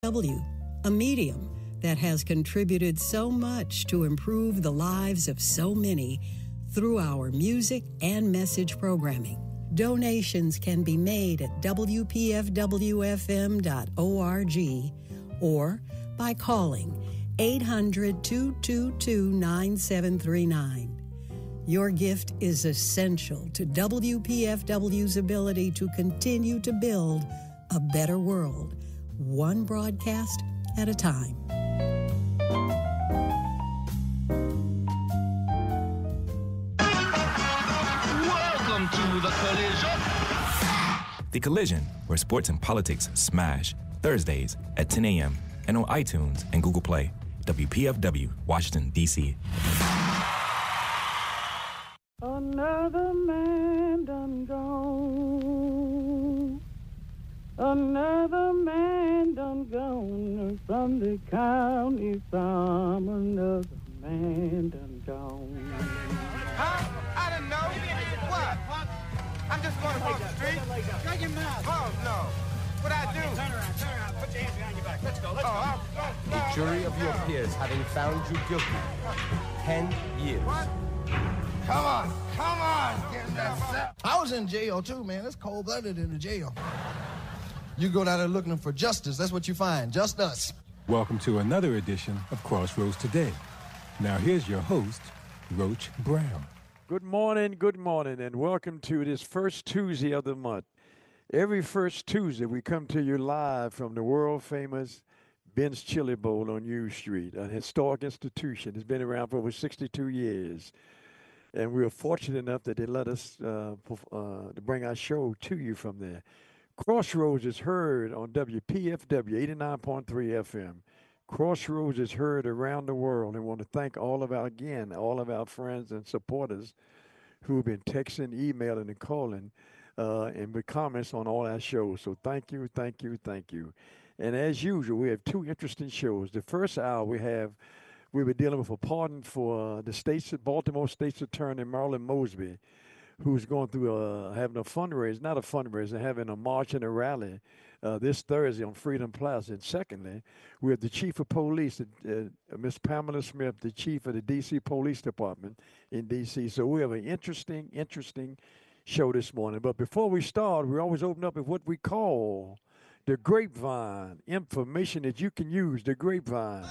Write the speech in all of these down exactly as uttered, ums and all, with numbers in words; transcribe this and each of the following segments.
W, a medium that has contributed so much to improve the lives of so many through our music and message programming. Donations can be made at w p f w f m dot org or by calling eight hundred, two two two, nine seven three nine. Your gift is essential to W P F W's ability to continue to build a better world, one broadcast at a time. Welcome to The Collision. The Collision, where sports and politics smash. Thursdays at ten a.m. and on iTunes and Google Play. W P F W, Washington, D C Another man done gone. Another man done gone from the county farm. Another man done gone. Huh? I didn't know. What? I'm just going across the street. Shut your mouth. Oh, no. What I do? Turn around, turn around. Put your hands behind your back. Let's go, let's Oh, go. I'm, oh, The no, jury of your no. peers having found you guilty. Ten years. What? Come on, come on. Get in that cell. I was in jail too, man. It's cold-blooded in the jail. You go down there looking for justice. That's what you find. Just us. Welcome to another edition of Crossroads Today. Now here's your host, Roach Brown. Good morning, good morning, and welcome to this first Tuesday of the month. Every first Tuesday, we come to you live from the world-famous Ben's Chili Bowl on U Street, a historic institution. It's been around for over sixty-two years. And we are fortunate enough that they let us uh, uh, to bring our show to you from there. Crossroads is heard on W P F W eighty-nine point three F M. Crossroads is heard around the world, and want to thank all of our, again, all of our friends and supporters who have been texting, emailing, and calling uh, and with comments on all our shows. So thank you, thank you, thank you. And as usual, we have two interesting shows. The first hour we have, we were dealing with a pardon for uh, the state's, Baltimore State's Attorney Marilyn Mosby, who's going through uh, having a fundraiser, not a fundraiser, having a march and a rally uh, this Thursday on Freedom Plaza. And secondly, we have the chief of police, uh, Miss Pamela Smith, the chief of the D C Police Department in D C. So we have an interesting, interesting show this morning. But before we start, we always open up with what we call the grapevine, information that you can use, the grapevine.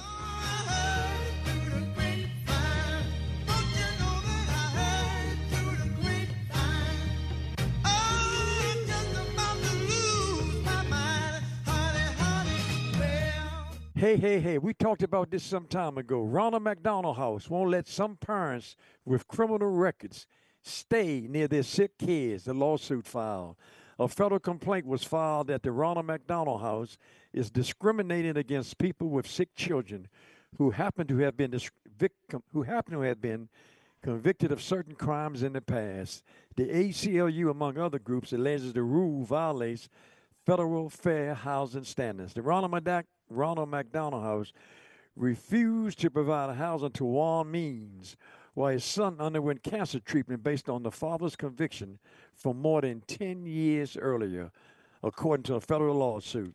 Hey, hey, hey, we talked about this some time ago. Ronald McDonald House won't let some parents with criminal records stay near their sick kids, the lawsuit filed. A federal complaint was filed that the Ronald McDonald House is discriminating against people with sick children who happen to have been who happen to have been convicted of certain crimes in the past. The A C L U, among other groups, alleges the rule violates federal fair housing standards. The Ronald, Mc, Ronald McDonald House refused to provide housing to Juan Means while his son underwent cancer treatment based on the father's conviction from more than ten years earlier, according to a federal lawsuit.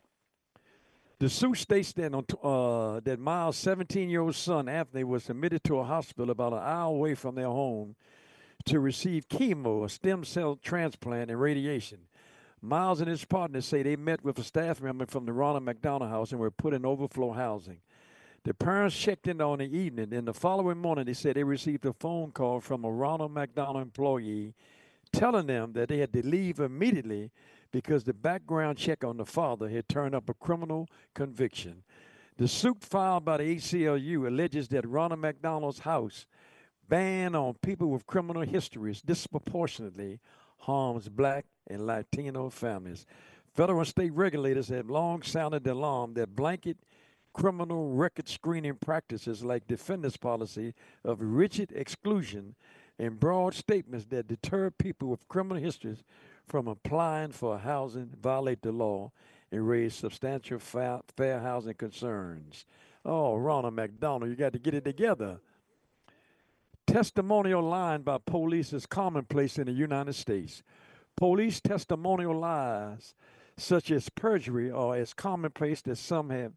The suit states that, uh, that Miles' seventeen-year-old son, Anthony, was admitted to a hospital about an hour away from their home to receive chemo, a stem cell transplant, and radiation. Miles and his partner say they met with a staff member from the Ronald McDonald House and were put in overflow housing. The parents checked in on the evening, and the following morning they said they received a phone call from a Ronald McDonald employee telling them that they had to leave immediately because the background check on the father had turned up a criminal conviction. The suit filed by the A C L U alleges that Ronald McDonald's house ban on people with criminal histories disproportionately harms black and Latino families. Federal and state regulators have long sounded the alarm that blanket criminal record screening practices like defendants' policy of rigid exclusion and broad statements that deter people with criminal histories from applying for housing violate the law and raise substantial fa- fair housing concerns. Oh, Ronald McDonald, you got to get it together. Testimonial lying by police is commonplace in the United States. Police testimonial lies, such as perjury, are as commonplace as some have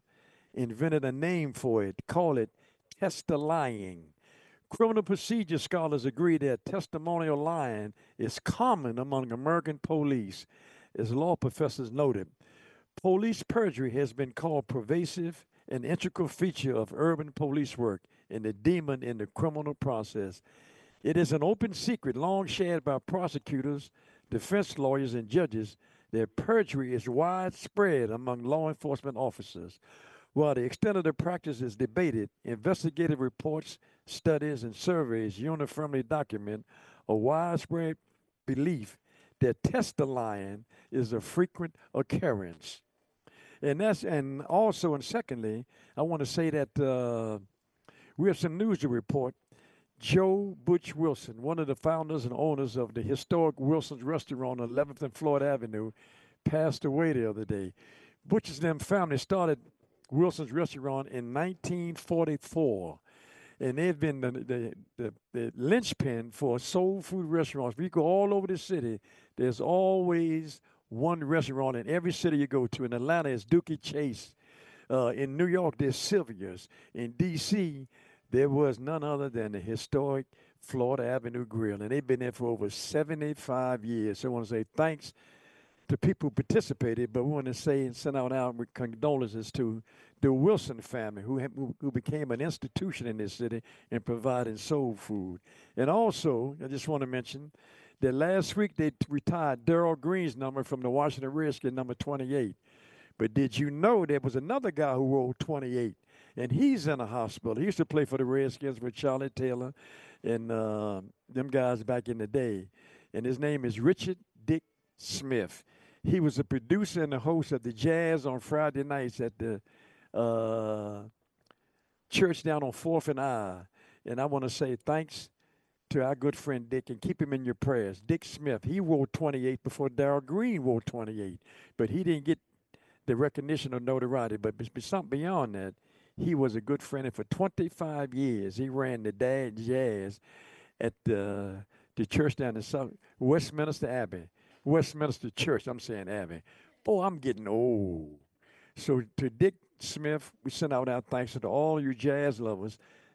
invented a name for it, call it testi-lying. Criminal procedure scholars agree that testimonial lying is common among American police. As law professors noted, police perjury has been called pervasive and integral feature of urban police work and the demon in the criminal process. It is an open secret long shared by prosecutors, defense lawyers, and judges that perjury is widespread among law enforcement officers. While the extent of the practice is debated, investigative reports, studies, and surveys uniformly document a widespread belief that testi-lying is a frequent occurrence. And that's and also and secondly, I want to say that uh, we have some news to report. Joe Butch Wilson, one of the founders and owners of the historic Wilson's Restaurant on eleventh and Floyd Avenue, passed away the other day. Butch's them family started Wilson's Restaurant in nineteen forty-four, and they've been the, the, the, the linchpin for soul food restaurants. If you go all over the city, there's always one restaurant in every city you go to. In Atlanta, it's Dookie Chase. Uh, in New York, there's Sylvia's. In D C, there was none other than the historic Florida Avenue Grill, and they've been there for over seventy-five years. So I want to say thanks to people who participated, but we want to say and send out our condolences to the Wilson family, who, who who became an institution in this city in providing soul food. And also, I just want to mention that last week they retired Darrell Green's number from the Washington Redskins, number twenty-eight. But did you know there was another guy who wore twenty-eight, and he's in a hospital? He used to play for the Redskins with Charlie Taylor and uh, them guys back in the day. And his name is Richard Dick Smith. He was a producer and the host of the Jazz on Friday nights at the uh, church down on fourth and I. And I want to say thanks to our good friend Dick, and keep him in your prayers. Dick Smith, he wore twenty-eight before Darrell Green wore twenty-eight, but he didn't get the recognition or notoriety. But something beyond that, he was a good friend, and for twenty-five years, he ran the Dad Jazz at the, the church down in South, Westminster Abbey. Westminster Church, I'm saying Abbey. Boy, I'm getting old. So to Dick Smith, we send out our thanks to all you jazz lovers.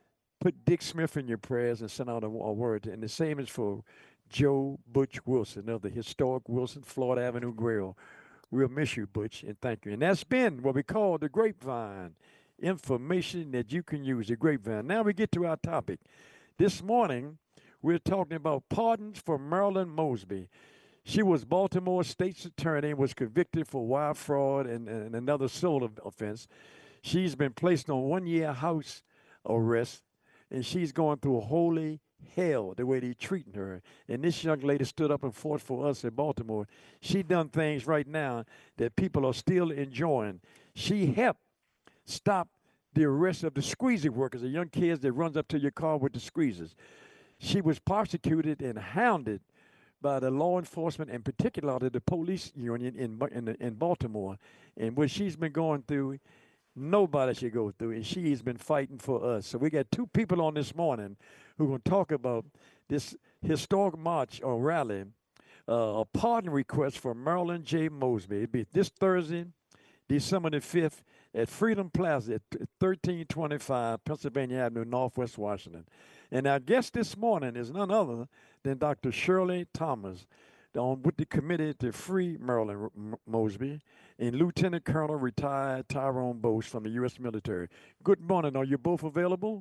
Put Dick Smith in your prayers and send out a, a word. And the same is for Joe Butch Wilson of the historic Wilson Floyd Avenue Grill. We'll miss you, Butch, and thank you. And that's been what we call the Grapevine, information that you can use, the Grapevine. Now we get to our topic. This morning, we're talking about pardons for Marilyn Mosby. She was Baltimore State's attorney and was convicted for wire fraud and, and another civil offense. She's been placed on one-year house arrest, and she's going through a holy hell the way they're treating her. And this young lady stood up and fought for us in Baltimore. She done things right now that people are still enjoying. She helped stop the arrest of the squeezy workers, the young kids that runs up to your car with the squeezers. She was prosecuted and hounded by the law enforcement, and particularly the police union in in, in Baltimore. And what she's been going through, nobody should go through, and she's been fighting for us. So we got two people on this morning who are going to talk about this historic march or rally, uh, a pardon request for Marilyn J. Mosby. It'll be this Thursday, December the fifth, at Freedom Plaza at thirteen twenty-five Pennsylvania Avenue, Northwest Washington. And our guest this morning is none other than Doctor Shirley Thomas, on with the committee to free Marilyn Mosby, and Lieutenant Colonel retired Tyrone Bose from the U S military. Good morning. Are you both available?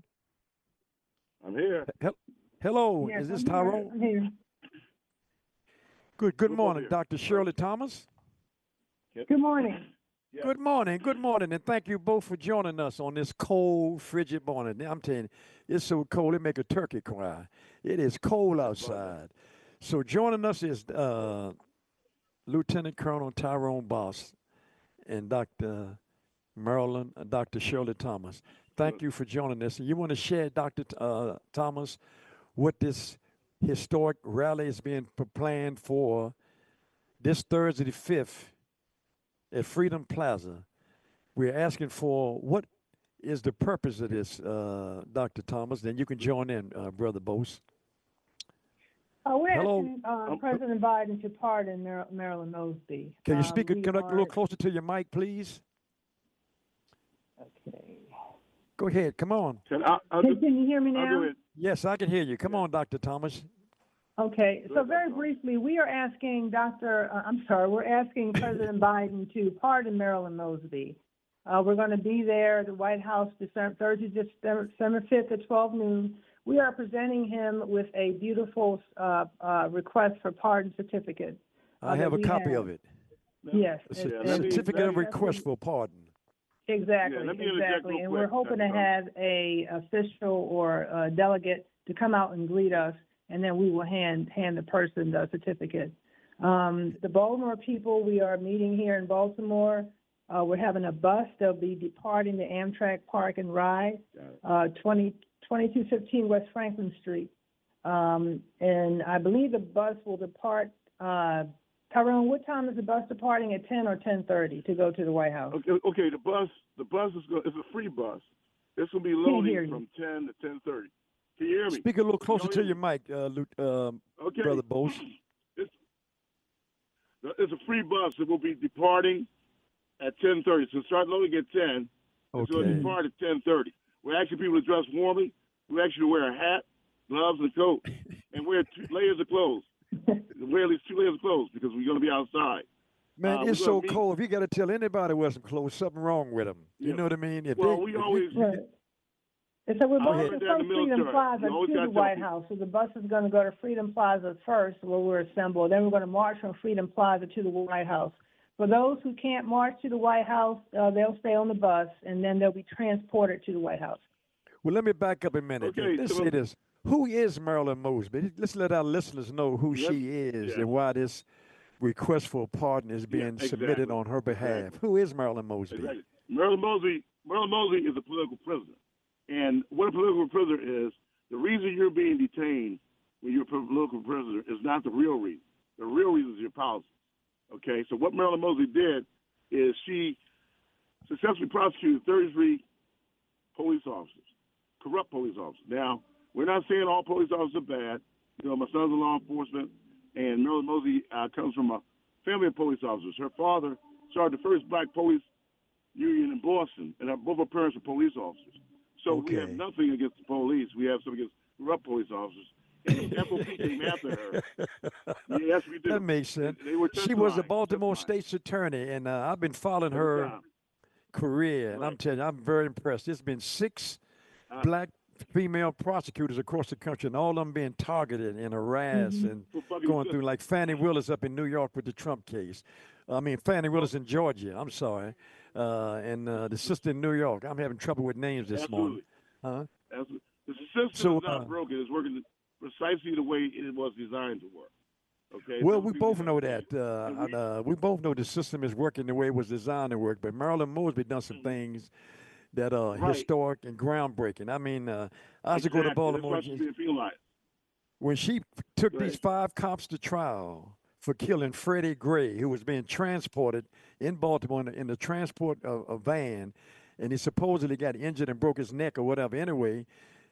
I'm here. He- Hello. Yes, is this I'm Tyrone? here. I'm here. Good. Good Who's morning, here? Doctor Shirley Thomas. Good morning. Yeah. Good morning. Good morning, and thank you both for joining us on this cold, frigid morning. I'm telling you, it's so cold it make a turkey cry. It is cold outside. So joining us is uh, Lieutenant Colonel Tyrone Bose and Doctor Marilyn, uh, Doctor Shirley Thomas. Thank you for joining us. And you want to share, Doctor T- uh, Thomas, what this historic rally is being p- planned for this Thursday the fifth at Freedom Plaza. We're asking for what is the purpose of this, uh, Doctor Thomas? Then you can join in, uh, Brother Bose. Uh, we're Hello. asking uh, President Biden to pardon Mar- Marilyn Mosby. Can you Uh, speak a, we can I- a little are- closer to your mic, please? Okay. Go ahead. Come on. Can, I, Can, can you hear me now? Yes, I can hear you. Come on, Doctor Thomas. Okay, so very briefly, we are asking Doctor Uh, I'm sorry, we're asking President Biden to pardon Marilyn Mosby. Uh, we're going to be there at the White House December, Thursday, December fifth at twelve noon. We are presenting him with a beautiful uh, uh, request for pardon certificate. Uh, I have a copy have. of it. Yes. A it, yeah, it, certificate it, of request for pardon. Exactly, yeah, exactly. And quick, we're hoping to have a official or a delegate to come out and greet us, and then we will hand hand the person the certificate. Um, the Baltimore people, we are meeting here in Baltimore. Uh, we're having a bus. They'll be departing the Amtrak Park and Ride, uh, twenty, twenty-two fifteen West Franklin Street. Um, and I believe the bus will depart, uh, Tyrone, what time is the bus departing, at ten or ten thirty to go to the White House? Okay, okay the bus the bus is going, it's a free bus. It's going to be loading from ten to ten thirty. Can you hear me? Speak a little closer you to your mic, uh, Luke, um, okay. Brother Bose. It's, it's a free bus that will be departing at ten thirty. So start loading at ten. Okay. It's going to depart at ten thirty. We're asking people to dress warmly. We ask you to wear a hat, gloves, and a coat, and wear two layers of clothes. Wear at least two layers of clothes because we're going to be outside. Man, uh, it's so meet... cold. If you got to tell anybody wear some clothes, something wrong with them. You yeah. know what I mean? If well, they, we always. You... Right. And so we're going from Freedom military. Plaza to the White House. So the bus is going to go to Freedom Plaza first, where we're assembled. Then we're going to march from Freedom Plaza to the White House. For those who can't march to the White House, uh, they'll stay on the bus, and then they'll be transported to the White House. Well, let me back up a minute. Okay, Let's so say this. Who is Marilyn Mosby? Let's let our listeners know who yep. she is yeah. and why this request for pardon is being yeah, exactly. submitted on her behalf. Exactly. Who is Marilyn Mosby? Exactly. Marilyn Mosby, Marilyn Mosby is a political prisoner. And what a political prisoner is, the reason you're being detained when you're a political prisoner is not the real reason. The real reason is your policy. Okay? So what Marilyn Mosby did is she successfully prosecuted thirty-three police officers, corrupt police officers. Now, we're not saying all police officers are bad. You know, my son's in law enforcement, and Marilyn Mosby uh, comes from a family of police officers. Her father started the first black police union in Boston, and her, both her parents were police officers. So okay. we have nothing against the police. We have something against corrupt police officers. And the F O P came after her. Yes, we do. That makes sense. They, they were she was a testifying. Baltimore State's attorney, and uh, I've been following her time. career, and Right. I'm telling you, I'm very impressed. There's been six Uh, black female prosecutors across the country, and all of them being targeted and harassed Mm-hmm. and For fucking going good. through, like Fannie Willis up in New York with the Trump case. I mean, Fannie Willis in Georgia, I'm sorry, uh, and uh, the sister in New York. I'm having trouble with names this Absolutely. morning. Huh? Absolutely. The system So, is not uh, broken. It's working precisely the way it was designed to work. Okay. Well, So we people both know understand. that. Uh, And we- and, uh, we both know the system is working the way it was designed to work. But Marilyn Mosby done some things that are Right. historic and groundbreaking. I mean, uh, I used to go to Exactly. Baltimore. That's what you feel like. When she f- took Right. these five cops to trial for killing Freddie Gray, who was being transported in Baltimore in the, in the transport of a van, and he supposedly got injured and broke his neck or whatever. Anyway,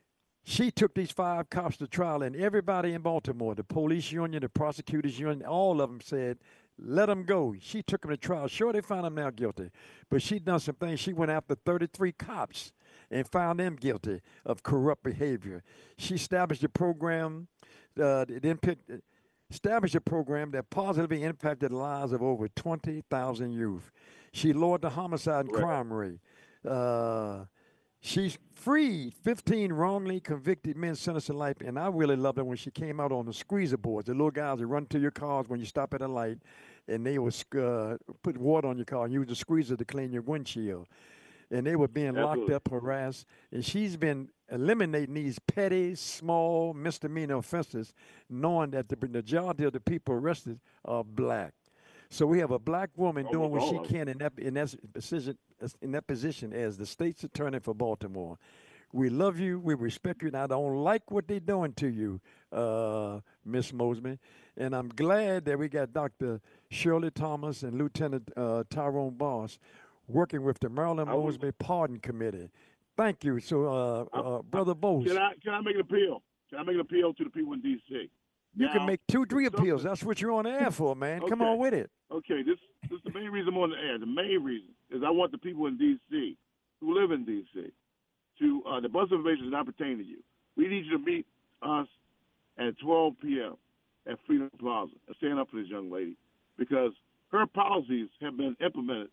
she took these five cops to trial, and everybody in Baltimore, the police union, the prosecutors union, all of them said, let them go. She took them to trial. Sure, they found them now guilty, but she done some things. She went after thirty-three cops and found them guilty of corrupt behavior. She established a program, uh, it impact, established a program that positively impacted the lives of over twenty thousand youth. She lowered the homicide and Right. crime rate. Uh, She's freed fifteen wrongly convicted men sentenced to life, and I really loved it when she came out on the squeezer boards, the little guys that run to your cars when you stop at a light, and they would uh, put water on your car and use the squeezer to clean your windshield. And they were being Absolutely. locked up, harassed, and she's been eliminating these petty, small misdemeanor offenses, knowing that the majority of the people arrested are black. So we have a black woman doing what she can in that in that position in that position as the state's attorney for Baltimore. We love you, we respect you, and I don't like what they're doing to you, uh, Miss Mosby. And I'm glad that we got Doctor Shirley Thomas and Lieutenant uh, Tyrone Boss working with the Marilyn I was- Mosby Pardon Committee. Thank you. So, uh, uh, Brother Bose, Can I can I make an appeal? Can I make an appeal to the people in D C? you Now, can make two, three something- appeals. That's what you're on the air for, man. Come Okay. on with it. Okay, this, this is the main reason I'm on the air. The main reason is I want the people in D C, who live in D C to uh, the bus information does not pertain to you. We need you to meet us at twelve p.m. at Freedom Plaza and stand up for this young lady because her policies have been implemented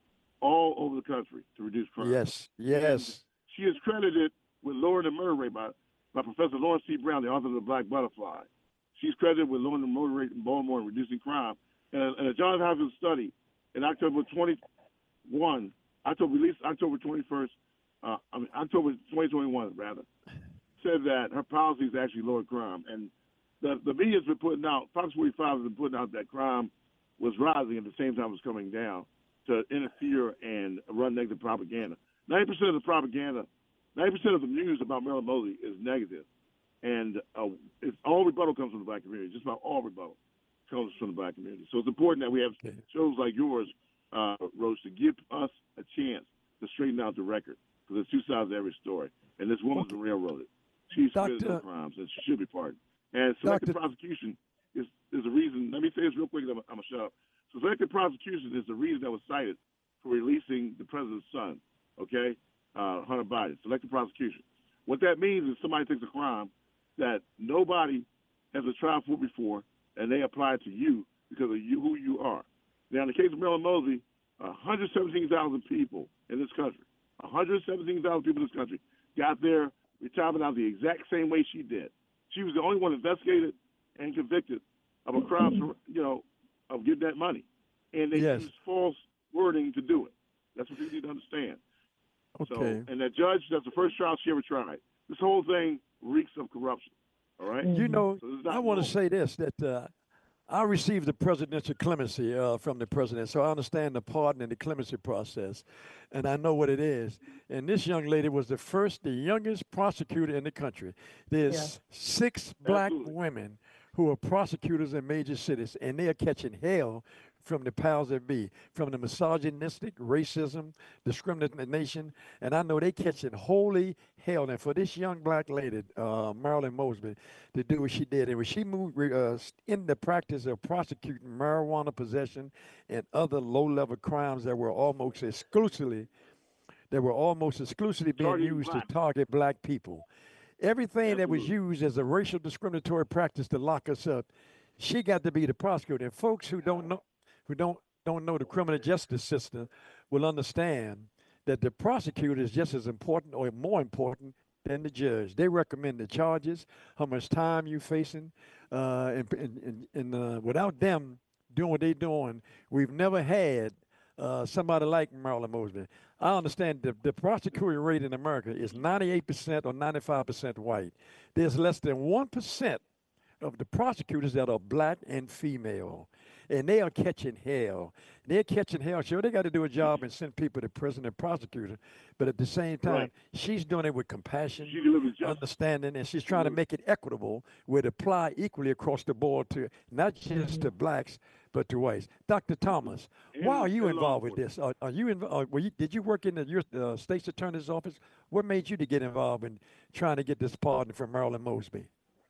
all over the country to reduce crime. Yes, yes. And she is credited with lowering the murder rate by, by Professor Lawrence T. Brown, the author of The Black Butterfly. She's credited with lowering the murder rate in Baltimore and reducing crime. And a, and a Johns Hopkins study in October twenty-first, October released October twenty-first, uh, I mean October twenty twenty-one rather, said that her policies actually lowered crime. And the the media's been putting out, Fox forty-five has been putting out that crime was rising at the same time it was coming down to interfere and run negative propaganda. ninety percent of the propaganda, ninety percent of the news about Marilyn Mosley is negative. And uh, it's, all rebuttal comes from the black community. Just about all rebuttal comes from the black community. So it's important that we have shows like yours, uh, Roach, to give us a chance to straighten out the record because there's two sides to every story. And this woman's been railroaded. She's committed no crimes, and she should be pardoned. And selective Doctor prosecution is, is a reason. Let me say this real quick, and I'm, I'm going to shut up. So selective prosecution is the reason that was cited for releasing the president's son, okay, uh, Hunter Biden. Selective prosecution. What that means is somebody takes a crime that nobody has a trial for before, and they apply it to you because of you, who you are. Now, in the case of Marilyn Mosley, one hundred seventeen thousand people in this country, one hundred seventeen thousand people in this country got their retirement out the exact same way she did. She was the only one investigated and convicted of a crime, for, you know, of getting that money. And they yes. used false wording to do it. That's what you need to understand. Okay. So, and that judge, that's the first trial she ever tried. This whole thing reeks of corruption. All right? You know, so I want to say this, that uh, I received the presidential clemency uh, from the president, so I understand the pardon and the clemency process, and I know what it is. And this young lady was the first, the youngest prosecutor in the country. There's yeah. six black Absolutely. women who are prosecutors in major cities, and they are catching hell from the powers that be, from the misogynistic, racism, discrimination, and I know they catching holy hell. And for this young black lady, uh, Marilyn Mosby, to do what she did, and when she moved uh, in the practice of prosecuting marijuana possession and other low-level crimes that were almost exclusively, that were almost exclusively being Targeting used black. to target black people. Everything Absolutely. that was used as a racial discriminatory practice to lock us up, she got to be the prosecutor. And folks who don't know, who don't don't know the criminal justice system will understand that the prosecutor is just as important or more important than the judge. They recommend the charges, how much time you're facing, uh, and, and, and uh, without them doing what they're doing, we've never had uh, somebody like Marilyn Mosby. I understand the, the prosecutor rate in America is ninety-eight percent or ninety-five percent white. There's less than one percent of the prosecutors that are black and female. And they are catching hell. They're catching hell. Sure, they got to do a job and send people to prison and prosecute. But at the same time, Right. she's doing it with compassion, She delivers justice. understanding, and she's trying to make it equitable, where it apply equally across the board to not just to blacks, but to whites. Doctor Thomas, And- why are you and law involved with this? Are, are you, inv- uh, were you? Did you work in the your, uh, state's attorney's office? What made you to get involved in trying to get this pardon for Marilyn Mosby?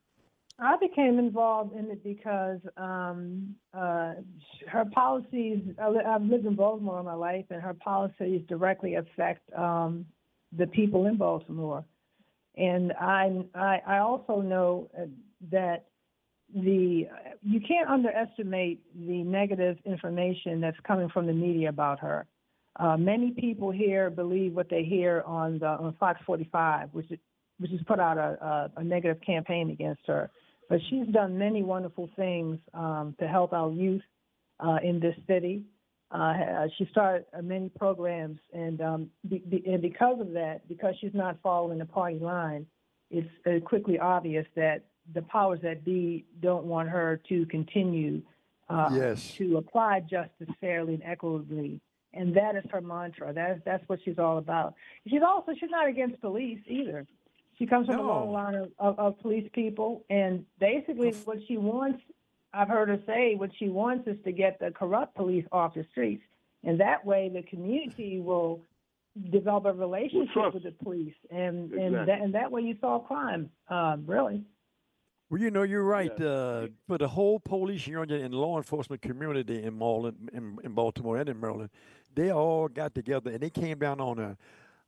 I became involved in it because um, uh, her policies, I li- I've lived in Baltimore all my life, and her policies directly affect um, the people in Baltimore. And I, I, I also know uh, that the you can't underestimate the negative information that's coming from the media about her. Uh, many people here believe what they hear on, the, on Fox forty-five, which is, which has put out a, a, a negative campaign against her. But she's done many wonderful things um, to help our youth uh, in this city. Uh, she started uh, many programs, and, um, be, be, and because of that, because she's not following the party line, it's uh, quickly obvious that the powers that be don't want her to continue uh, Yes. to apply justice fairly and equitably. And that is her mantra. That is, that's what she's all about. She's also, she's not against police either. She comes from No. a long line of, of, of police people, and basically what she wants, I've heard her say, what she wants is to get the corrupt police off the streets. And that way the community will develop a relationship trust. with the police. And, Exactly. and, that, and that way you solve crime, um, really. Well, you know, you're right. Yes. Uh, for the whole police union and law enforcement community in Maryland, in, in Baltimore and in Maryland, they all got together and they came down on a,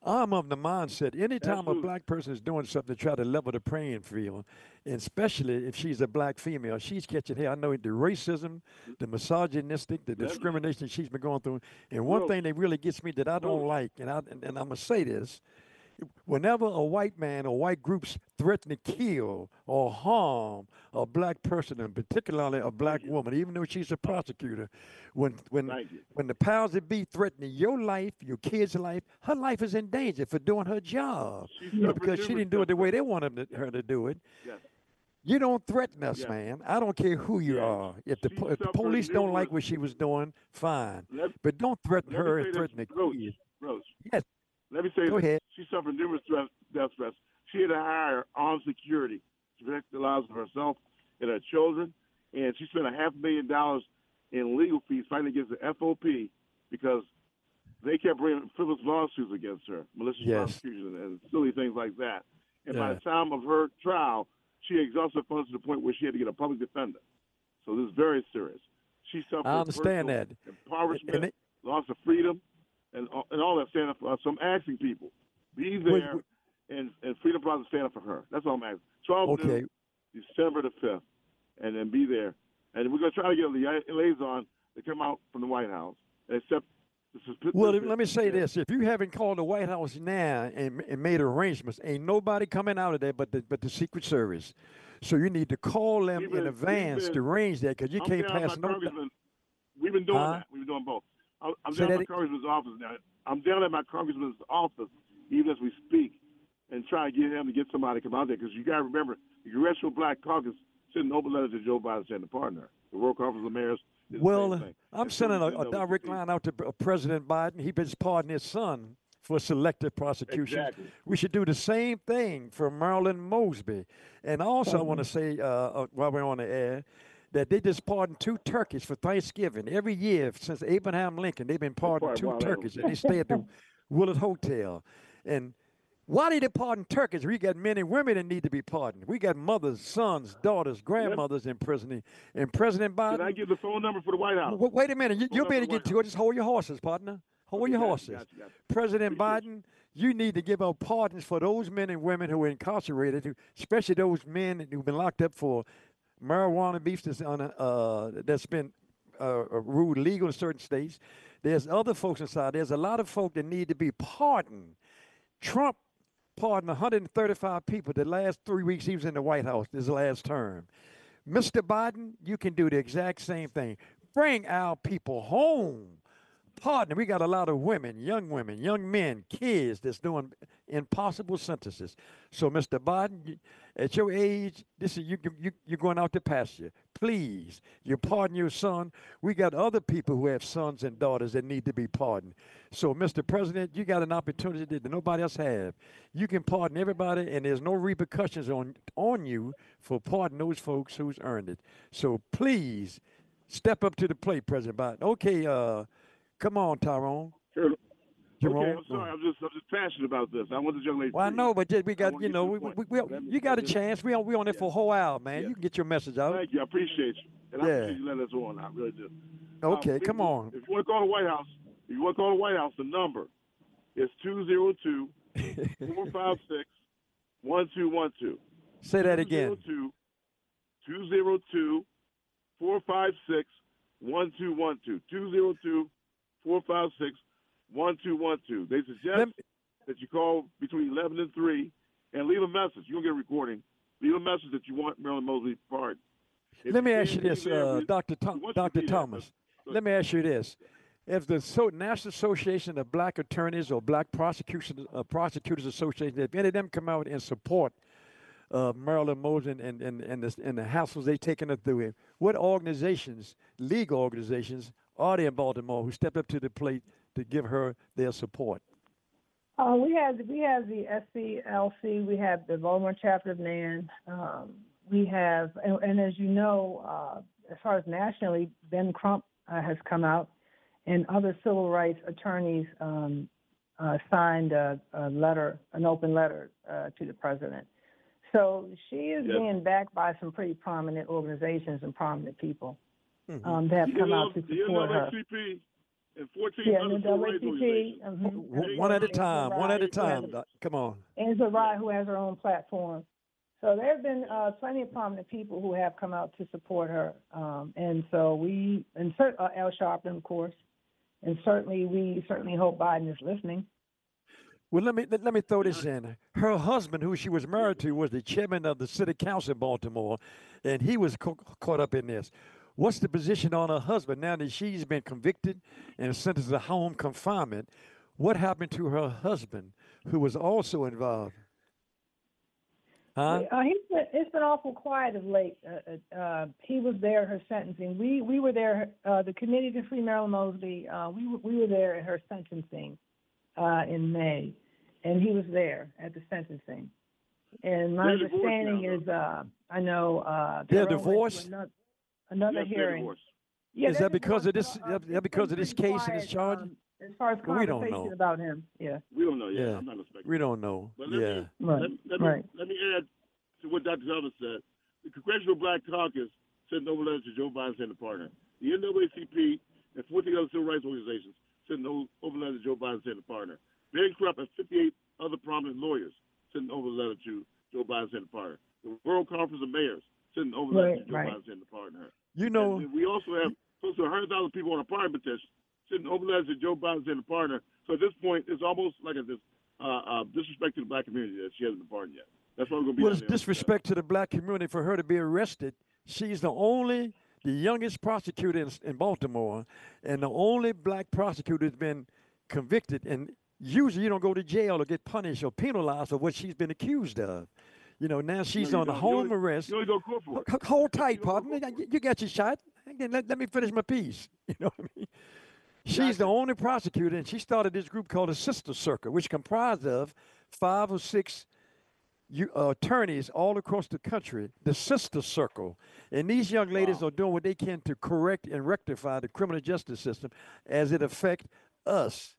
I'm of the mindset, anytime Absolutely. a black person is doing something to try to level the playing field, and especially if she's a black female, she's catching hell. I know the racism, the misogynistic, the discrimination she's been going through. And one Bro. thing that really gets me that I don't Bro. like, and, I, and, and I'm going to say this, whenever a white man or white groups threaten to kill or harm a black person, and particularly a black woman, even though she's a prosecutor, when when when the powers that be threatening your life, your kid's life, her life is in danger for doing her job because she didn't do it the way they wanted her to do it. Yes. You don't threaten us, Yes. man. I don't care who you Yes. are. If the, She po- if the suffered police don't like numerous- what she was doing, fine. Let- But don't threaten let me her say and this, threaten the Roach, kids. Roach. Yes. Let me say Go this. ahead. She suffered numerous threats, death threats. She had to hire armed security to protect the lives of herself and her children, and she spent a half a million dollars in legal fees fighting against the F O P because they kept bringing frivolous lawsuits against her, malicious Yes. prosecution, and silly things like that. And by Yeah. the time of her trial, she exhausted funds to the point where she had to get a public defender. So this is very serious. She suffered I understand personal that. impoverishment, And it- loss of freedom, and all- and all that. Stand up for us. So I'm asking people, be Wait, there, wait. and and Freedom Plaza stand up for her. That's all I'm asking. twelve Okay. noon, December the fifth, and then be there. And we're gonna try to get a liaison to come out from the White House and accept. This is Well, let me say this: if you haven't called the White House now and, and made arrangements, ain't nobody coming out of there but the but the Secret Service. So you need to call them We've been- in advance we've to been- arrange that because you I'm can't down at pass my no. congressman. We've been doing Huh? that. We've been doing both. I'm, I'm Say down that at my ag- congressman's office now. I'm down at my congressman's office even as we speak, and try to get him to get somebody to come out there because you got to remember the Congressional Black Caucus sent an open letter to Joe Biden saying the partner, the World Conference of Mayors. did the Well, same thing. I'm And so sending we a, did a that with direct the- line out to uh, President Biden. He been pardoning his son for selective prosecution. Exactly. We should do the same thing for Marilyn Mosby. And also, I want to say, uh, uh, while we're on the air, that they just pardoned two turkeys for Thanksgiving. Every year since Abraham Lincoln, they've been pardoning pardon two wild turkeys, and animals. they stay at the Willard Hotel. And why did they pardon turkeys? We got men and women that need to be pardoned. We got mothers, sons, daughters, grandmothers in prison. And President Biden. Can I give the phone number for the White House? W- Wait a minute. You, Phone you'll number be able for to the get to it. Just hold your horses, partner. Hold Okay, your got you, horses. got you, got you. President Biden, you need to give out pardons for those men and women who are incarcerated, who, especially those men who've been locked up for marijuana abuse that's, on a, uh, that's been uh, ruled legal in certain states. There's other folks inside. There's a lot of folk that need to be pardoned. Trump pardoned one hundred thirty-five people the last three weeks he was in the White House, this last term. Mister Biden, you can do the exact same thing. Bring our people home. Pardon, we got a lot of women, young women, young men, kids that's doing impossible sentences. So, Mister Biden, you- at your age, this is you, you, you're going out to pasture. Please, you pardon your son. We got other people who have sons and daughters that need to be pardoned. So, Mister President, you got an opportunity that nobody else have. You can pardon everybody, and there's no repercussions on on you for pardoning those folks who's earned it. So, please, step up to the plate, President Biden. Okay, uh, come on, Tyrone. Sure. Jerome. Okay, I'm sorry. I'm just, I'm just passionate about this. I want this young lady. Well, I free. know, but just, we I got, wanna you get know, to we, the point. we, we, Let me- you got a let me- chance. We on, we on there for a whole hour, man. Yeah. You can get your message out. Thank you. I appreciate you. And I Yeah. appreciate you letting us on. I really do. Okay, Um, come if- on. If you want to call the White House, if you want to call the White House, the number is two zero two, four five six, one two one two. Say that again. two zero two, four five six, one two one two. two zero two, four five six, one two one two. They suggest Let me- that you call between eleven and three and leave a message. You'll get a recording. Leave a message that you want Marilyn Mosby pardoned. If Let me can't ask you be this, there, uh, we- Doctor we Tom, want you to Doctor be there, Thomas. but- Let me ask you this: if the so, National Association of Black Attorneys or Black Prosecution uh, Prosecutors Association, if any of them come out and support uh, Marilyn Mosby and and and and the, and the hassles they taking her through, what organizations, legal organizations, are there in Baltimore who step up to the plate to give her their support? Uh, we have we have the S C L C, we have the Baltimore chapter of N A N. Um, we have, and, and as you know, uh, as far as nationally, Ben Crump uh, has come out, and other civil rights attorneys um, uh, signed a, a letter, an open letter uh, to the president. So she is Yes. being backed by some pretty prominent organizations and prominent people Mhm. um, that have The come out to N L- the support her. N double A C P, and fourteen Yeah, other and the civil rights W C T. organizations. Mm-hmm. W- One at a time, one at a time. Doc. Come on. And Zarai, who has her own platform. So there have been uh, plenty of prominent people who have come out to support her. Um, and so we, and cert, uh, Al Sharpton, of course, and certainly we certainly hope Biden is listening. Well, let me let, let me throw this in. Her husband, who she was married to, was the chairman of the city council in Baltimore, and he was co- caught up in this. What's the position on her husband now that she's been convicted and sentenced to home confinement? What happened to her husband, who was also involved? Huh? Uh, he's been, it's been awful quiet of late. Uh, uh, he was there at her sentencing. We we were there. Uh, the Committee to Free Marilyn Mosley. Uh, we were, we were there at her sentencing uh, in May, and he was there at the sentencing. And my They're understanding divorced now, is, uh, I know uh, They're Tyrone went to divorced? Another, another Yes, they're hearing. divorced. Yeah, Is they're that because of divorced. this? Uh, Is that because of this it's been case and this quiet, charge? um, as far as We don't conversation know. about him, yeah. We don't know yet. Yeah. I'm not expecting. We don't know. But let Yeah. me, Right, let, let me, right. let me add to what Doctor Elvis said. The Congressional Black Caucus sent over letters to Joe Biden and the partner. The N double A C P and fourteen other civil rights organizations sent over letters to Joe Biden and the partner. Barry Krupp and fifty-eight other prominent lawyers sent over a letter to Joe Biden and the partner. The World Conference of Mayors sent over letters Right, to Joe right. Biden and the partner. You know, And we also have close to one hundred thousand people on a pardon petition sending over letters to Joe Biden and the partner. So at this point, it's almost like a dis, uh, uh, disrespect to the black community that she hasn't been pardoned yet. That's why we're going to be well, down it's there on the disrespect to the black community for her to be arrested. She's the only, the youngest prosecutor in, in Baltimore, and the only black prosecutor that's been convicted. And usually you don't go to jail or get punished or penalized for what she's been accused of. You know, now she's No, you on don't. home You only- arrest. You only go to court for it. H- Hold tight, partner. You, you got your shot. Then Let, let me finish my piece. You know what I mean? She's the only prosecutor, and she started this group called the Sister Circle, which comprised of five or six you, uh, attorneys all across the country, the Sister Circle. And these young ladies Wow. are doing what they can to correct and rectify the criminal justice system as it affects us.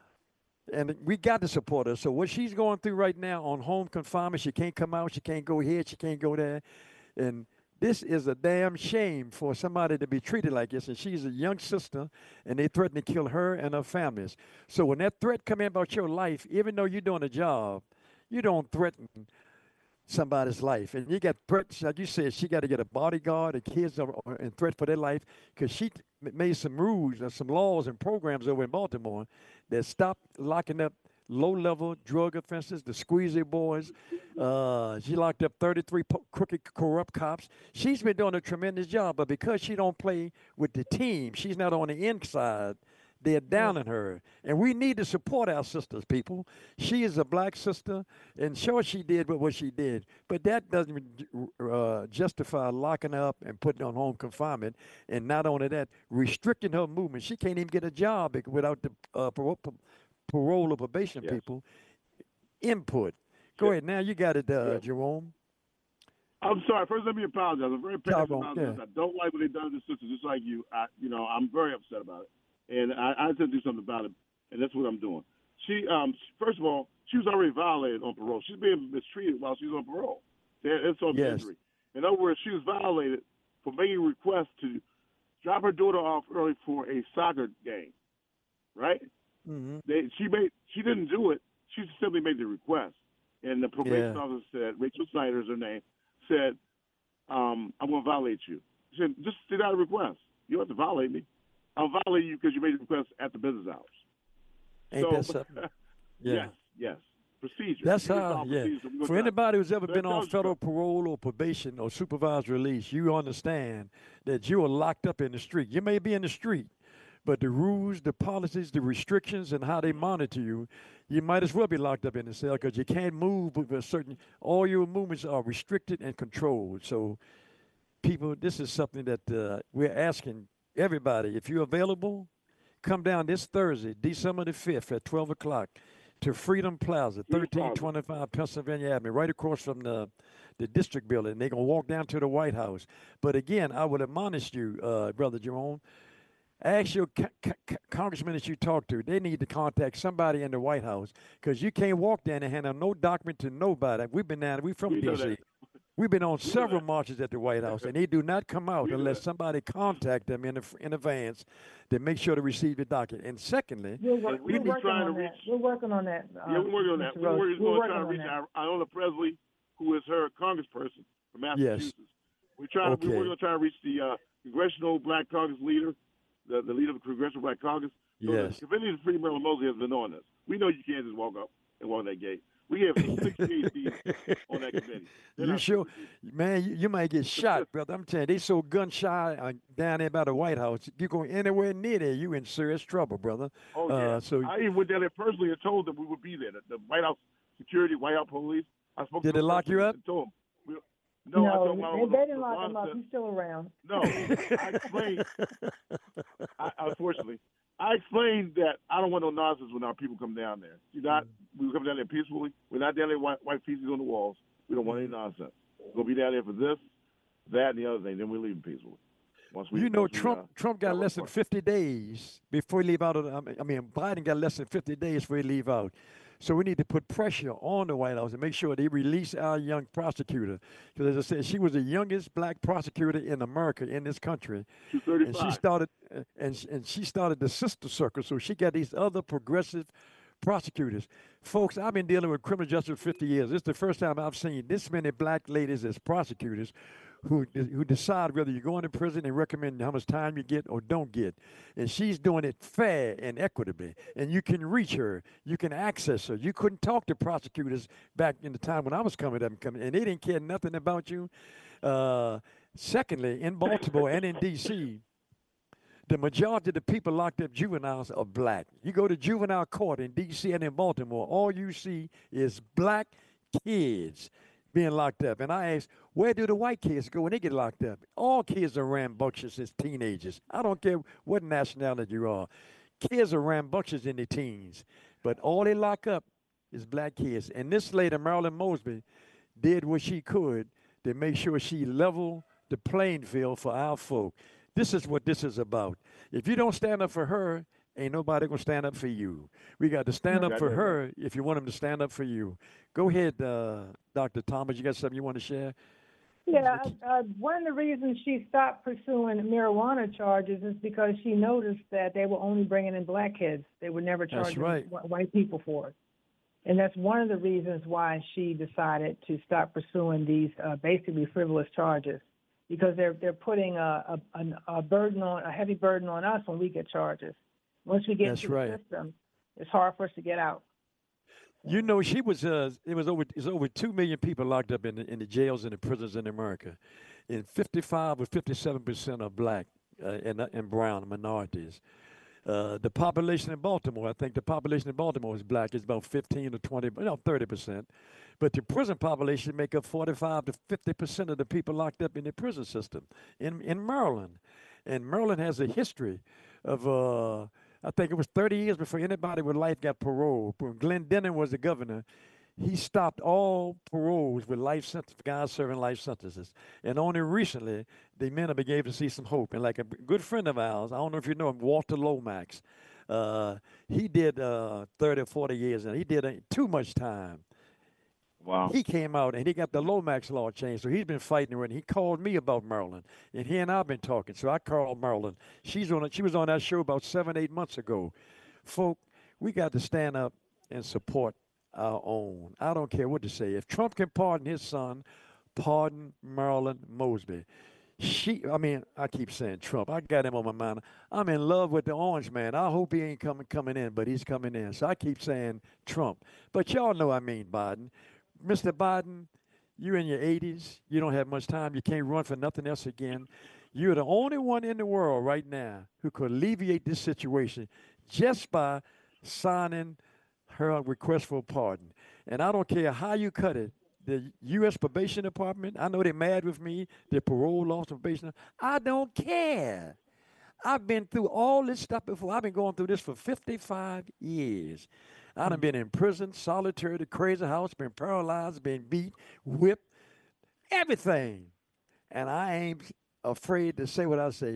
And we got to support her. So what she's going through right now on home confinement, she can't come out, she can't go here, she can't go there. And this is a damn shame for somebody to be treated like this. And she's a young sister, and they threaten to kill her and her families. So when that threat come in about your life, even though you're doing a job, you don't threaten somebody's life. And you got threats, like you said, she got to get a bodyguard, and kids are, are in threat for their life, because she t- made some rules and some laws and programs over in Baltimore that stopped locking up low-level drug offenses, the squeezy boys. Uh, she locked up thirty-three po- crooked, corrupt cops. She's been doing a tremendous job, but because she don't play with the team, she's not on the inside. They're down on her, and we need to support our sisters, people. She is a black sister, and sure she did what she did, but that doesn't uh, justify locking her up and putting her on home confinement, and not only that, restricting her movement. She can't even get a job without the uh, parole, parole or probation Yes. people input. Go Yeah. ahead. Now you got it, uh, Yeah. Jerome. I'm sorry. First, let me apologize. I'm very passionate Tyrone, about yeah. this. I don't like what they've done to the sisters, just like you. I, you know, I'm very upset about it, and I, I have to do something about it, and that's what I'm doing. She, um, first of all, she was already violated on parole. She's being mistreated while she's on parole. There- It's on Yes. injury. In other words, she was violated for making a request to drop her daughter off early for a soccer game, right? Mm-hmm. They, she made, she didn't do it. She simply made the request, and the probation Yeah. officer said, Rachel Snyder is her name, said, um, "I'm going to violate you." She said, "Just did out a request. You don't have to violate me. I'll violate you because you made the request at the business hours." Ain't so, that something? Yeah. Yes, yes. Procedure. That's You can how, follow yeah. procedure. We're gonna For try- anybody who's ever That been on tells you federal something. parole or probation or supervised release, you understand that you are locked up in the street. You may be in the street, but the rules, the policies, the restrictions, and how they monitor you, you might as well be locked up in the cell because you can't move with a certain, all your movements are restricted and controlled. So, people, this is something that uh, we're asking everybody, if you're available, come down this Thursday, December the fifth at twelve o'clock to Freedom Plaza, thirteen twenty-five Pennsylvania Avenue, right across from the, the district building. They're going to walk down to the White House. But again, I would admonish you, uh, Brother Jerome, ask your co- co- congressman that you talk to. They need to contact somebody in the White House because you can't walk down and hand out no document to nobody. We've been down, we're from We know D C. that. We've been on several marches at the White House, and they do not come out unless somebody contact them in, in advance to make sure to receive the docket. And secondly, we're, we're, we we're working trying on to reach, that. We're working on that. Uh, yeah, we're working on that. We're, we're, we're we're trying to reach that. Iona Presley, who is her congressperson from Massachusetts. Yes. We're trying. Okay. We're going to try to reach the uh, congressional Black Caucus leader, the, the leader of the congressional Black Caucus. So Yes. If any of the Free Marilyn Mosley has been on this, we know you can't just walk up and walk that gate. We have six P H Ds on that committee. They're You not sure, stupid. man? You, you might get shot, brother. I'm telling you, they so gun shy uh, down there by the White House. You go anywhere near there, you in serious trouble, brother. Oh yeah. Uh, so I even went down there personally and told them we would be there. The, the White House security, White House police. I spoke Did to they them lock you personally up? and told them. We, no, I told them I they, was they on didn't the lock him up. nonsense. He's still around. No, I explained. I, unfortunately, I explained that I don't want no nonsense when our people come down there. You not, we come down there peacefully. We're not down there white, white pieces on the walls. We don't want any nonsense. We're gonna be down there for this, that, and the other thing. Then we leave peacefully. Once we, you know, once we, Trump uh, Trump got less than fifty days before he leave out. Of the, I mean, I mean, Biden got less than fifty days before he leave out. So we need to put pressure on the White House and make sure they release our young prosecutor. Because as I said, she was the youngest black prosecutor in America, in this country. She's and thirty-five. she started, uh, and and she started the sister circle. So she got these other progressive prosecutors. Folks, I've been dealing with criminal justice for fifty years. This is the first time I've seen this many black ladies as prosecutors who who decide whether you go into prison and recommend how much time you get or don't get. And she's doing it fair and equitably. And you can reach her. You can access her. You couldn't talk to prosecutors back in the time when I was coming up and coming, and they didn't care nothing about you. Uh, secondly, in Baltimore and in D C, the majority of the people locked up juveniles are black. You go to juvenile court in D C and in Baltimore, all you see is black kids being locked up. And I ask, where do the white kids go when they get locked up? All kids are rambunctious as teenagers. I don't care what nationality you are. Kids are rambunctious in their teens. But all they lock up is black kids. And this lady, Marilyn Mosby, did what she could to make sure she leveled the playing field for our folk. This is what this is about. If you don't stand up for her, ain't nobody going to stand up for you. We got to stand up for her if you want them to stand up for you. Go ahead, uh, Doctor Thomas. You got something you want to share? Yeah, uh, one of the reasons she stopped pursuing marijuana charges is because she noticed that they were only bringing in black kids. They were never charging right. wh- white people for it. And that's one of the reasons why she decided to stop pursuing these uh, basically frivolous charges, because they're they're putting a, a, a burden on a heavy burden on us when we get charges. Once we get That's into right. the system, it's hard for us to get out. You know, she was. Uh, it was over. It's over two million people locked up in the, in the jails and the prisons in America, and fifty-five or fifty-seven percent are black uh, and and brown minorities. Uh, the population in Baltimore, I think the population in Baltimore is black. It's about fifteen to twenty, no, thirty percent. But the prison population make up forty-five to fifty percent of the people locked up in the prison system in in Maryland, and Maryland has a history of. Uh, I think it was thirty years before anybody with life got parole. When Glenn Denning was the governor, he stopped all paroles with life sentences, guys serving life sentences. And only recently, the men have been able to see some hope. And like a good friend of ours, I don't know if you know him, Walter Lomax, uh, he did uh, thirty or forty years, and he did uh, too much time. Wow. He came out and he got the Lomax law changed. So he's been fighting her, and he called me about Maryland. And he and I have been talking. So I called Maryland. She's on a, she was on that show about seven, eight months ago. Folk, we got to stand up and support our own. I don't care what to say. If Trump can pardon his son, pardon Marilyn Mosby. She, I mean, I keep saying Trump. I got him on my mind. I'm in love with the orange man. I hope he ain't coming coming in, but he's coming in. So I keep saying Trump. But y'all know I mean Biden. Mister Biden, you're in your eighties. You don't have much time. You can't run for nothing else again. You're the only one in the world right now who could alleviate this situation just by signing her request for pardon. And I don't care how you cut it. The U S Probation Department, I know they're mad with me. The parole laws, probation. I don't care. I've been through all this stuff before. I've been going through this for fifty-five years. I done been in prison, solitary, the crazy house, been paralyzed, been beat, whipped, everything. And I ain't afraid to say what I say.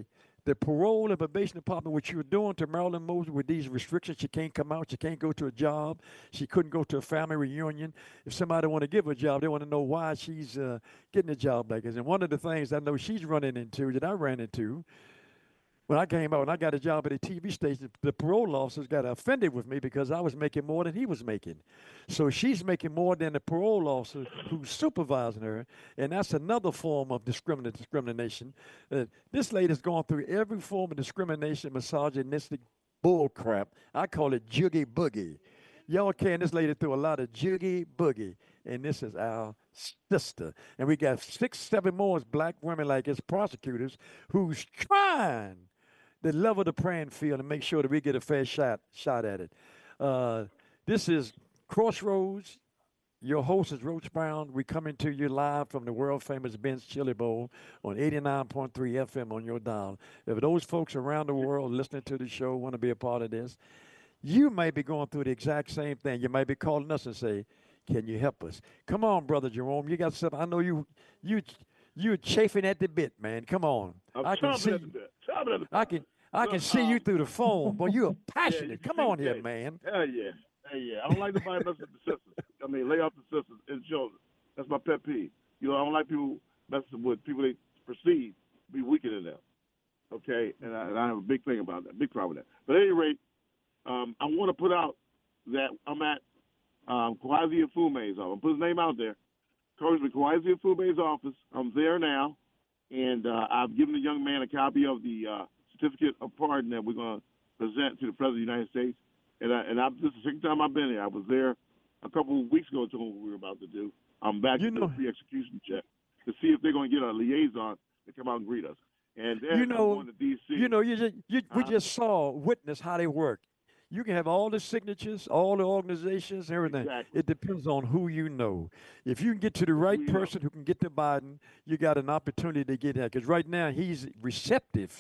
the parole and probation department, what you were doing to Marilyn Moses with these restrictions, she can't come out, she can't go to a job, she couldn't go to a family reunion. If somebody want to give her a job, they want to know why she's uh, getting a job like this. And one of the things I know she's running into, that I ran into, when I came out and I got a job at a T V station, the parole officers got offended with me because I was making more than he was making. So she's making more than the parole officer who's supervising her, and that's another form of discrimin- discrimination. Uh, this lady's going through every form of discrimination, misogynistic bull crap. I call it joogie boogie. Y'all carrying this lady through a lot of joogie boogie, and this is our sister. And we got six, seven more black women like us prosecutors who's trying to level the playing field and make sure that we get a fair shot shot at it. Uh, this is Crossroads. Your host is Roach Brown. We're coming to you live from the world-famous Ben's Chili Bowl on eighty-nine point three F M on your dial. If those folks around the world listening to the show want to be a part of this, you may be going through the exact same thing. You might be calling us and say, can you help us? Come on, Brother Jerome. You got something. I know you you you're chafing at the bit, man. Come on. I'm I can see at the bit. Chomping at the bit. I can I can Look, see um, you through the phone. Boy, you're passionate. yeah, Come on yeah, here, man. Hell yeah. Hey, yeah. I don't like nobody messing with the sisters. I mean, lay off the sisters and children. That's my pet peeve. You know, I don't like people messing with people they perceive to be weaker than them. Okay? And I, and I have a big thing about that, big problem with that. But at any rate, um, I want to put out that I'm at um, Kwasi Afume's office. I'm putting his name out there. Congressman Kwasi Afume's office. I'm there now. And uh, I've given the young man a copy of the uh, certificate of pardon that we're going to present to the President of the United States. And, I, and I, this is the second time I've been here. I was there a couple of weeks ago, told what we were about to do. I'm back you to know, do a pre-execution check to see if they're going to get a liaison to come out and greet us. And then you know, I'm going to D C. You know, you just, you, we uh, just saw, witness how they work. You can have all the signatures, all the organizations, everything. Exactly. It depends on who you know. If you can get to the right Who you person who can get to Biden, you got an opportunity to get that. Because right now he's receptive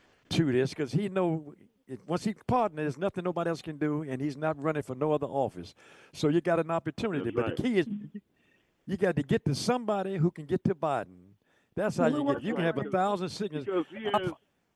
to this because he know once he pardoned, there's nothing nobody else can do, and he's not running for no other office. So you got an opportunity. That's but right. the key is you got to get to somebody who can get to Biden. That's how you get. You can have a thousand signatures. Because he has,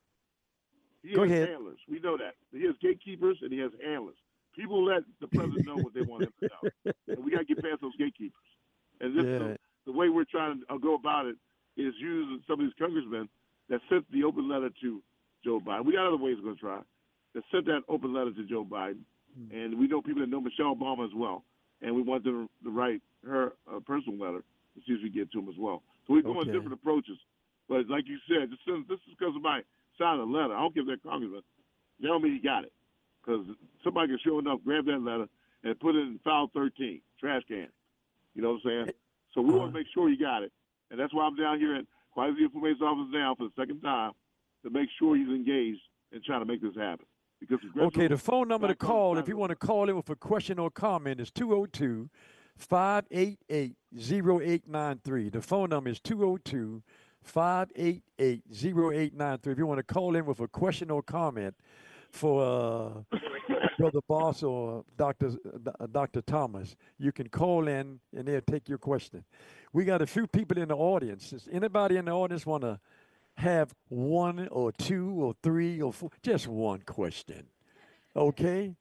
he Go has ahead. handlers. We know that. He has gatekeepers and he has handlers. People let the president know what they want him to know. And we got to get past those gatekeepers. And this Yeah. the, the way we're trying to go about it is using some of these congressmen that sent the open letter to Joe Biden. We got other ways we're going to try. That sent that open letter to Joe Biden. Hmm. And we know people that know Michelle Obama as well. And we want them to write her a personal letter to see if we get to him as well. So we're going Okay. different approaches. But like you said, just send, this is because somebody signed a letter. I don't give that congressman. That don't mean he got it. Because somebody can sure enough grab that letter and put it in file thirteen, trash can. You know what I'm saying? So we want to make sure he got it. And that's why I'm down here at Kwasi Afume's office now for the second time to make sure he's engaged in trying to make this happen. Because Okay, the phone number to Black call Congress- if you want to call in with a question or comment is two oh two, five eight eight, oh eight nine three. The phone number is two oh two, five eight eight, oh eight nine three. If you want to call in with a question or comment for uh, Brother Boss or Doctor uh, Doctor Thomas, you can call in and they'll take your question. We got a few people in the audience. Does anybody in the audience want to have one or two or three or four? Just one question. Okay?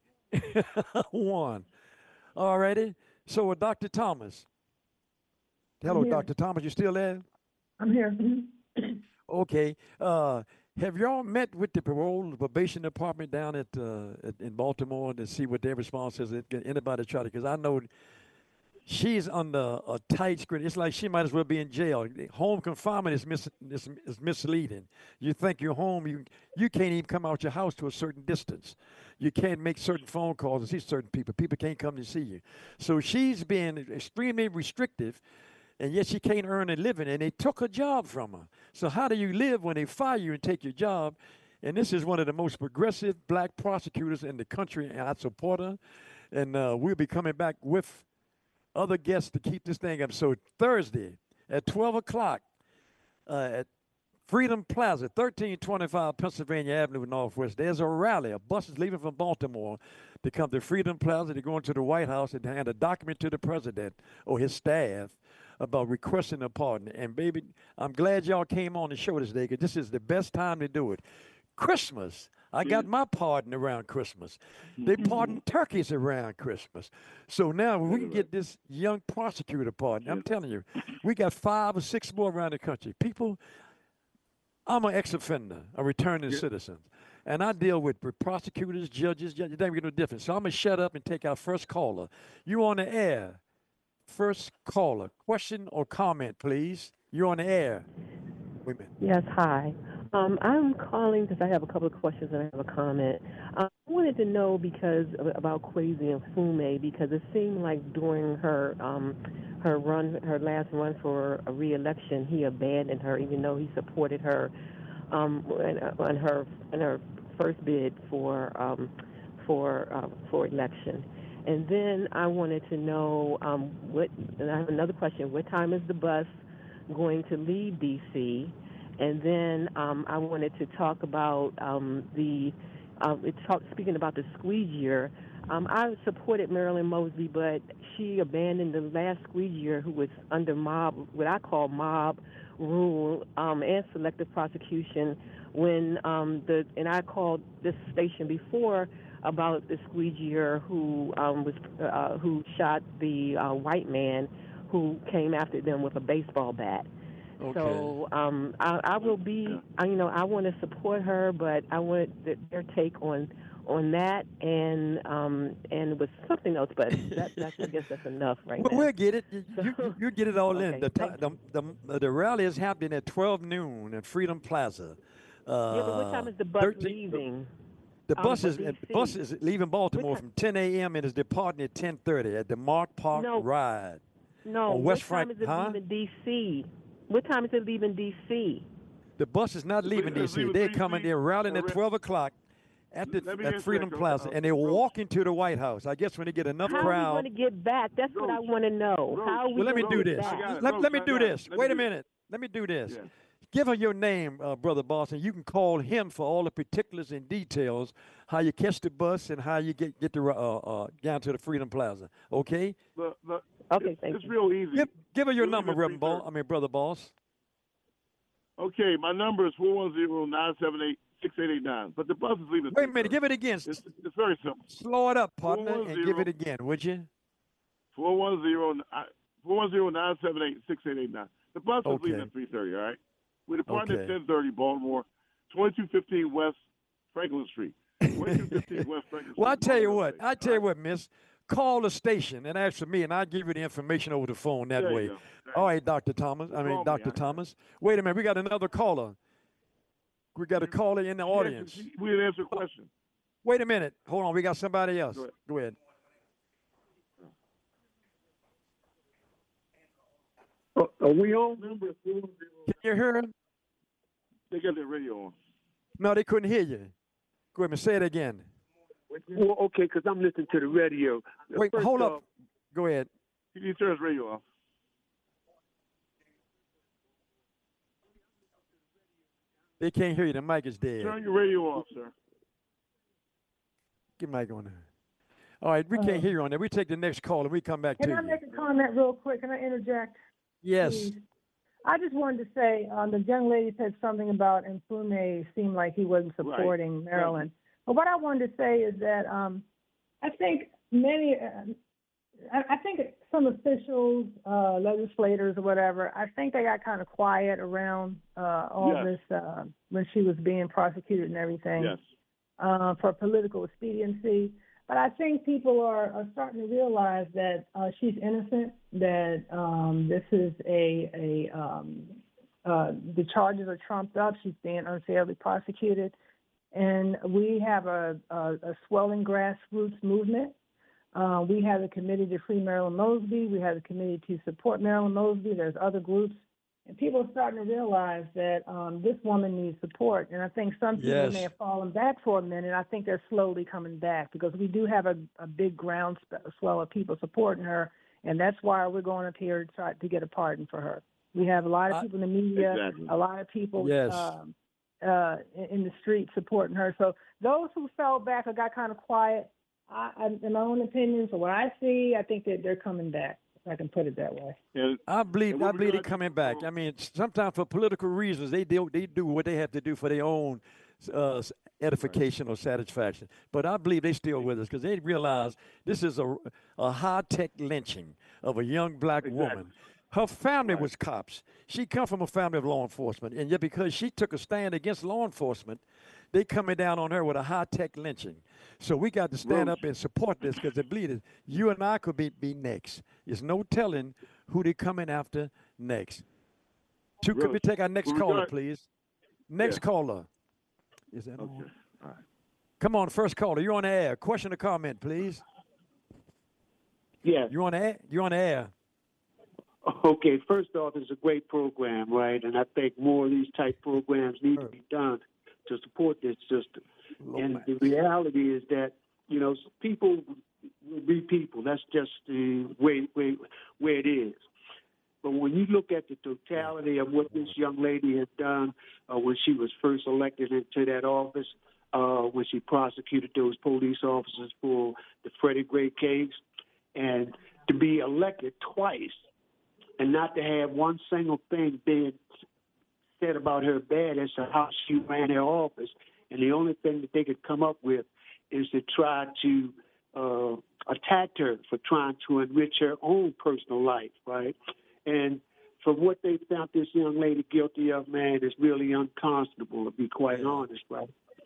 One. All righty. So, uh, Doctor Thomas. Hello, here. Doctor Thomas. You still there? I'm here. Okay. Uh, have y'all met with the parole and probation department down at, uh, at in Baltimore to see what their response is? Can anybody try to? Because I know she's under a tight screen. It's like she might as well be in jail. Home confinement is, mis- is, is misleading. You think you're home, you you can't even come out your house to a certain distance. You can't make certain phone calls and see certain people. People can't come to see you. So she's being extremely restrictive, and yet she can't earn a living, and they took her job from her. So how do you live when they fire you and take your job? And this is one of the most progressive black prosecutors in the country, and I support her. And uh, we'll be coming back with other guests to keep this thing up. So Thursday at twelve o'clock uh, at Freedom Plaza, thirteen twenty-five Pennsylvania Avenue Northwest, there's a rally. A bus is leaving from Baltimore to come to Freedom Plaza. They're going to the White House and hand a document to the president or his staff about requesting a pardon. And, baby, I'm glad y'all came on the show today because this is the best time to do it. Christmas. I got my pardon around Christmas. They pardon turkeys around Christmas. So now we can get this young prosecutor pardon. I'm telling you, we got five or six more around the country. People, I'm an ex-offender, a returning yeah. citizen. And I deal with prosecutors, judges, judges. They make no difference. So I'm going to shut up and take our first caller. You on the air. First caller. Question or comment, please. You're on the air. Wait a minute. Yes, hi. Um, I'm calling because I have a couple of questions and I have a comment. Um, I wanted to know because about Kwesi Mfume, because it seemed like during her um, her run, her last run for a re-election, he abandoned her, even though he supported her um, on her in her first bid for um, for uh, for election. And then I wanted to know um, what. And I have another question: what time is the bus going to leave D C? And then um, I wanted to talk about um, the, uh, talk, speaking about the squeeze year. Um, I supported Marilyn Mosby, but she abandoned the last squeeze year, who was under mob, what I call mob rule um, and selective prosecution. When um, the and I called this station before about the squeeze year who um, was uh, who shot the uh, white man who came after them with a baseball bat. Okay. So um, I, I will be, I, you know, I want to support her, but I want the, their take on on that and um, and with something else. But that, that's, I guess that's enough right well, now. We'll get it. You, you, you get it all okay, in. The, the, the, the, the rally is happening at twelve noon at Freedom Plaza. Uh, yeah, but what time is the bus thirteen leaving? The um, bus is the bus is leaving Baltimore from ten a m and is departing at ten thirty at the Mark Park no, Ride. No, on West what Frank, time is it huh? leaving D C? What time is it leaving D C? The bus is not leaving D C. They're coming. They're routing at twelve o'clock at the at Freedom Plaza, and they're walking to the White House. I guess when they get enough How crowd. How are we going to get back? That's what I want to know. How are we well, let me do this. Let, let me do this. Wait a minute. Let me do this. Give her your name, uh, Brother Boston. You can call him for all the particulars and details, how you catch the bus and how you get get to, uh, uh, down to the Freedom Plaza. Okay? The, the, okay, it's, thank it's you. real easy. Give, give her your We'll number, Reverend Ball. I mean, Brother Boss. Okay, my number is four one zero, nine seven eight, six eight eight nine. But the bus is leaving. Wait a minute. Give it again. It's, it's very simple. Slow it up, partner, and give it again, would you? four one zero, nine seven eight, six eight eight nine. The bus is Okay. leaving at three thirty, all right? We're departing Okay. at ten thirty, Baltimore, twenty-two fifteen West Franklin Street. twenty-two fifteen West Franklin Street. Well, I tell you what. Baltimore. I tell you what, miss. Call the station and ask for me, and I'll give you the information over the phone that There way. you go. All right, Doctor Thomas. I mean, Call me, Doctor I- Thomas. Wait a minute. We got another caller. We got a caller in the audience. We didn't answer a question. Wait a minute. Hold on. We got somebody else. Go ahead. Go ahead. Uh, are we on? Can you hear him? They got their radio on. No, they couldn't hear you. Go ahead and say it again. Well, okay, because I'm listening to the radio. Wait, First hold off, up. Go ahead. He can turn his radio off. They can't hear you. The mic is dead. Turn your radio off, sir. Get mic on there. All right, we Uh, can't hear you on there. We take the next call and we come back Can to I you. make a comment real quick? Can I interject? Yes. Please? I just wanted to say, um, the young lady said something about Mfume seemed like he wasn't supporting Right. Maryland. But what I wanted to say is that um, I think many, uh, I, I think some officials, uh, legislators or whatever, I think they got kind of quiet around uh, all Yes. this uh, when she was being prosecuted and everything Yes. uh, for political expediency. But I think people are, are starting to realize that uh, she's innocent, that um, this is a, a um, uh, the charges are trumped up. She's being unfairly prosecuted. And we have a, a, a swelling grassroots movement. Uh, we have a committee to free Marilyn Mosby. We have a committee to support Marilyn Mosby. There's other groups. And people are starting to realize that um, this woman needs support. And I think some people Yes. may have fallen back for a minute. I think they're slowly coming back because we do have a, a big groundswell of people supporting her. And that's why we're going up here to try to get a pardon for her. We have a lot of I- people in the media, Exactly. a lot of people Yes. um, uh, in, in the street supporting her. So those who fell back or got kind of quiet, I, I, in my own opinion, for what I see, I think that they're coming back. If I can put it that way. And, I believe and I what we believe they're got- coming back. I mean, sometimes for political reasons, they do they do what they have to do for their own uh, edification or satisfaction. But I believe they still with us because they realize this is a, a high-tech lynching of a young black Exactly. woman. Her family Right. was cops. She come from a family of law enforcement, and yet because she took a stand against law enforcement, they coming down on her with a high-tech lynching. So we got to stand Roach. up and support this because they believe it. You and I could be, be next. There's no telling who they coming after next. Two, could we Roach, take our next with caller, regard- please? Next Yeah. caller. Is that Okay. on? All right. Come on, first caller. You're on the air. Question or comment, please. Yeah. You're on the air. You're on the air. Okay, first off, it's a great program, right? And I think more of these type programs need to be done to support this system. And the reality is that, you know, people will be people. That's just the way, way, way it is. But when you look at the totality of what this young lady had done uh, when she was first elected into that office, uh, when she prosecuted those police officers for the Freddie Gray case, and to be elected twice and not to have one single thing being said about her bad as to how she ran her office, and the only thing that they could come up with is to try to uh, attack her for trying to enrich her own personal life, right? And for what they found this young lady guilty of, man, is really unconscionable, to be quite honest, right?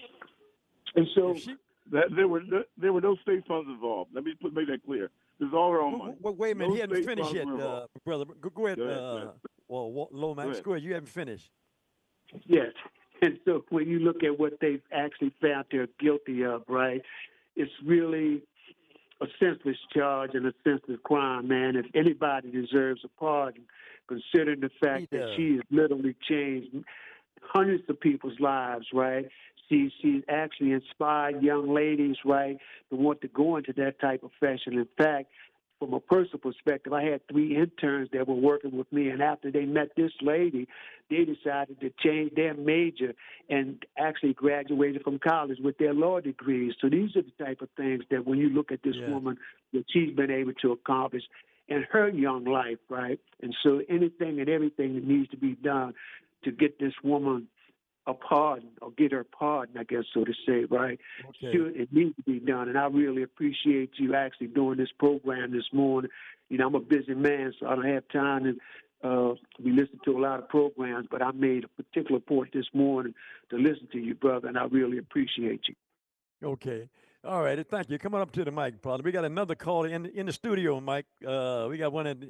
And so that, there were no, there were no state funds involved. Let me put, make that clear. This is all her own money. Wait, wait a minute. No he hadn't state finished funds yet, were uh, involved. brother. Go, go ahead, Go ahead, uh, go ahead. well, Wa- Lomax. ahead. Go ahead. You haven't finished. Yes. And so when you look at what they've actually found they're guilty of, right, it's really a senseless charge and a senseless crime, man. If anybody deserves a pardon, considering the fact He that does. she has literally changed hundreds of people's lives, right? She she's actually inspired young ladies, right, to want to go into that type of profession. In fact, from a personal perspective, I had three interns that were working with me, and after they met this lady, they decided to change their major and actually graduated from college with their law degrees. So these are the type of things that when you look at this Yeah. woman, that she's been able to accomplish in her young life, right? And so anything and everything that needs to be done to get this woman a pardon or get her pardon, I guess, so to say, right? Okay. Should, it needs to be done. And I really appreciate you actually doing this program this morning. You know, I'm a busy man, so I don't have time to uh, be listening to a lot of programs, but I made a particular point this morning to listen to you, brother, and I really appreciate you. Okay. All right. Thank you. Come on up to the mic, brother. We got another caller in in the studio, Mike. Uh, we got one at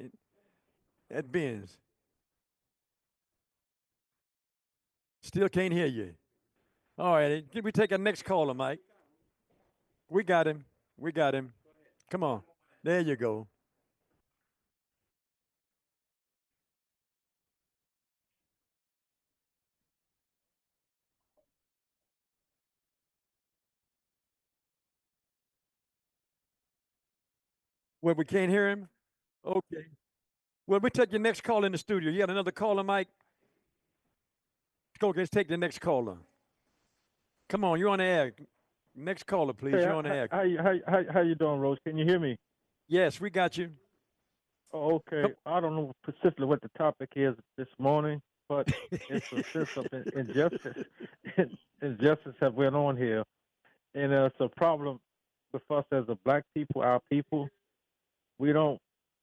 at Ben's. Still can't hear you. All right. Can we take our next caller, Mike? We got him. We got him. Come on. There you go. Well, we can't hear him? Okay. Well, we take your next call in the studio. You got another caller, Mike? Go, let's take the next caller. Come on, you're on the air. Next caller, please. Hey, you're on the how, air. how, you- how, how, how you doing, Rose? Can you hear me? Yes, we got you. Oh, okay. I don't know specifically what the topic is this morning, but it's a sense of in- injustice. Injustice have went on here, and uh, it's a problem with us as a black people, our people. We don't.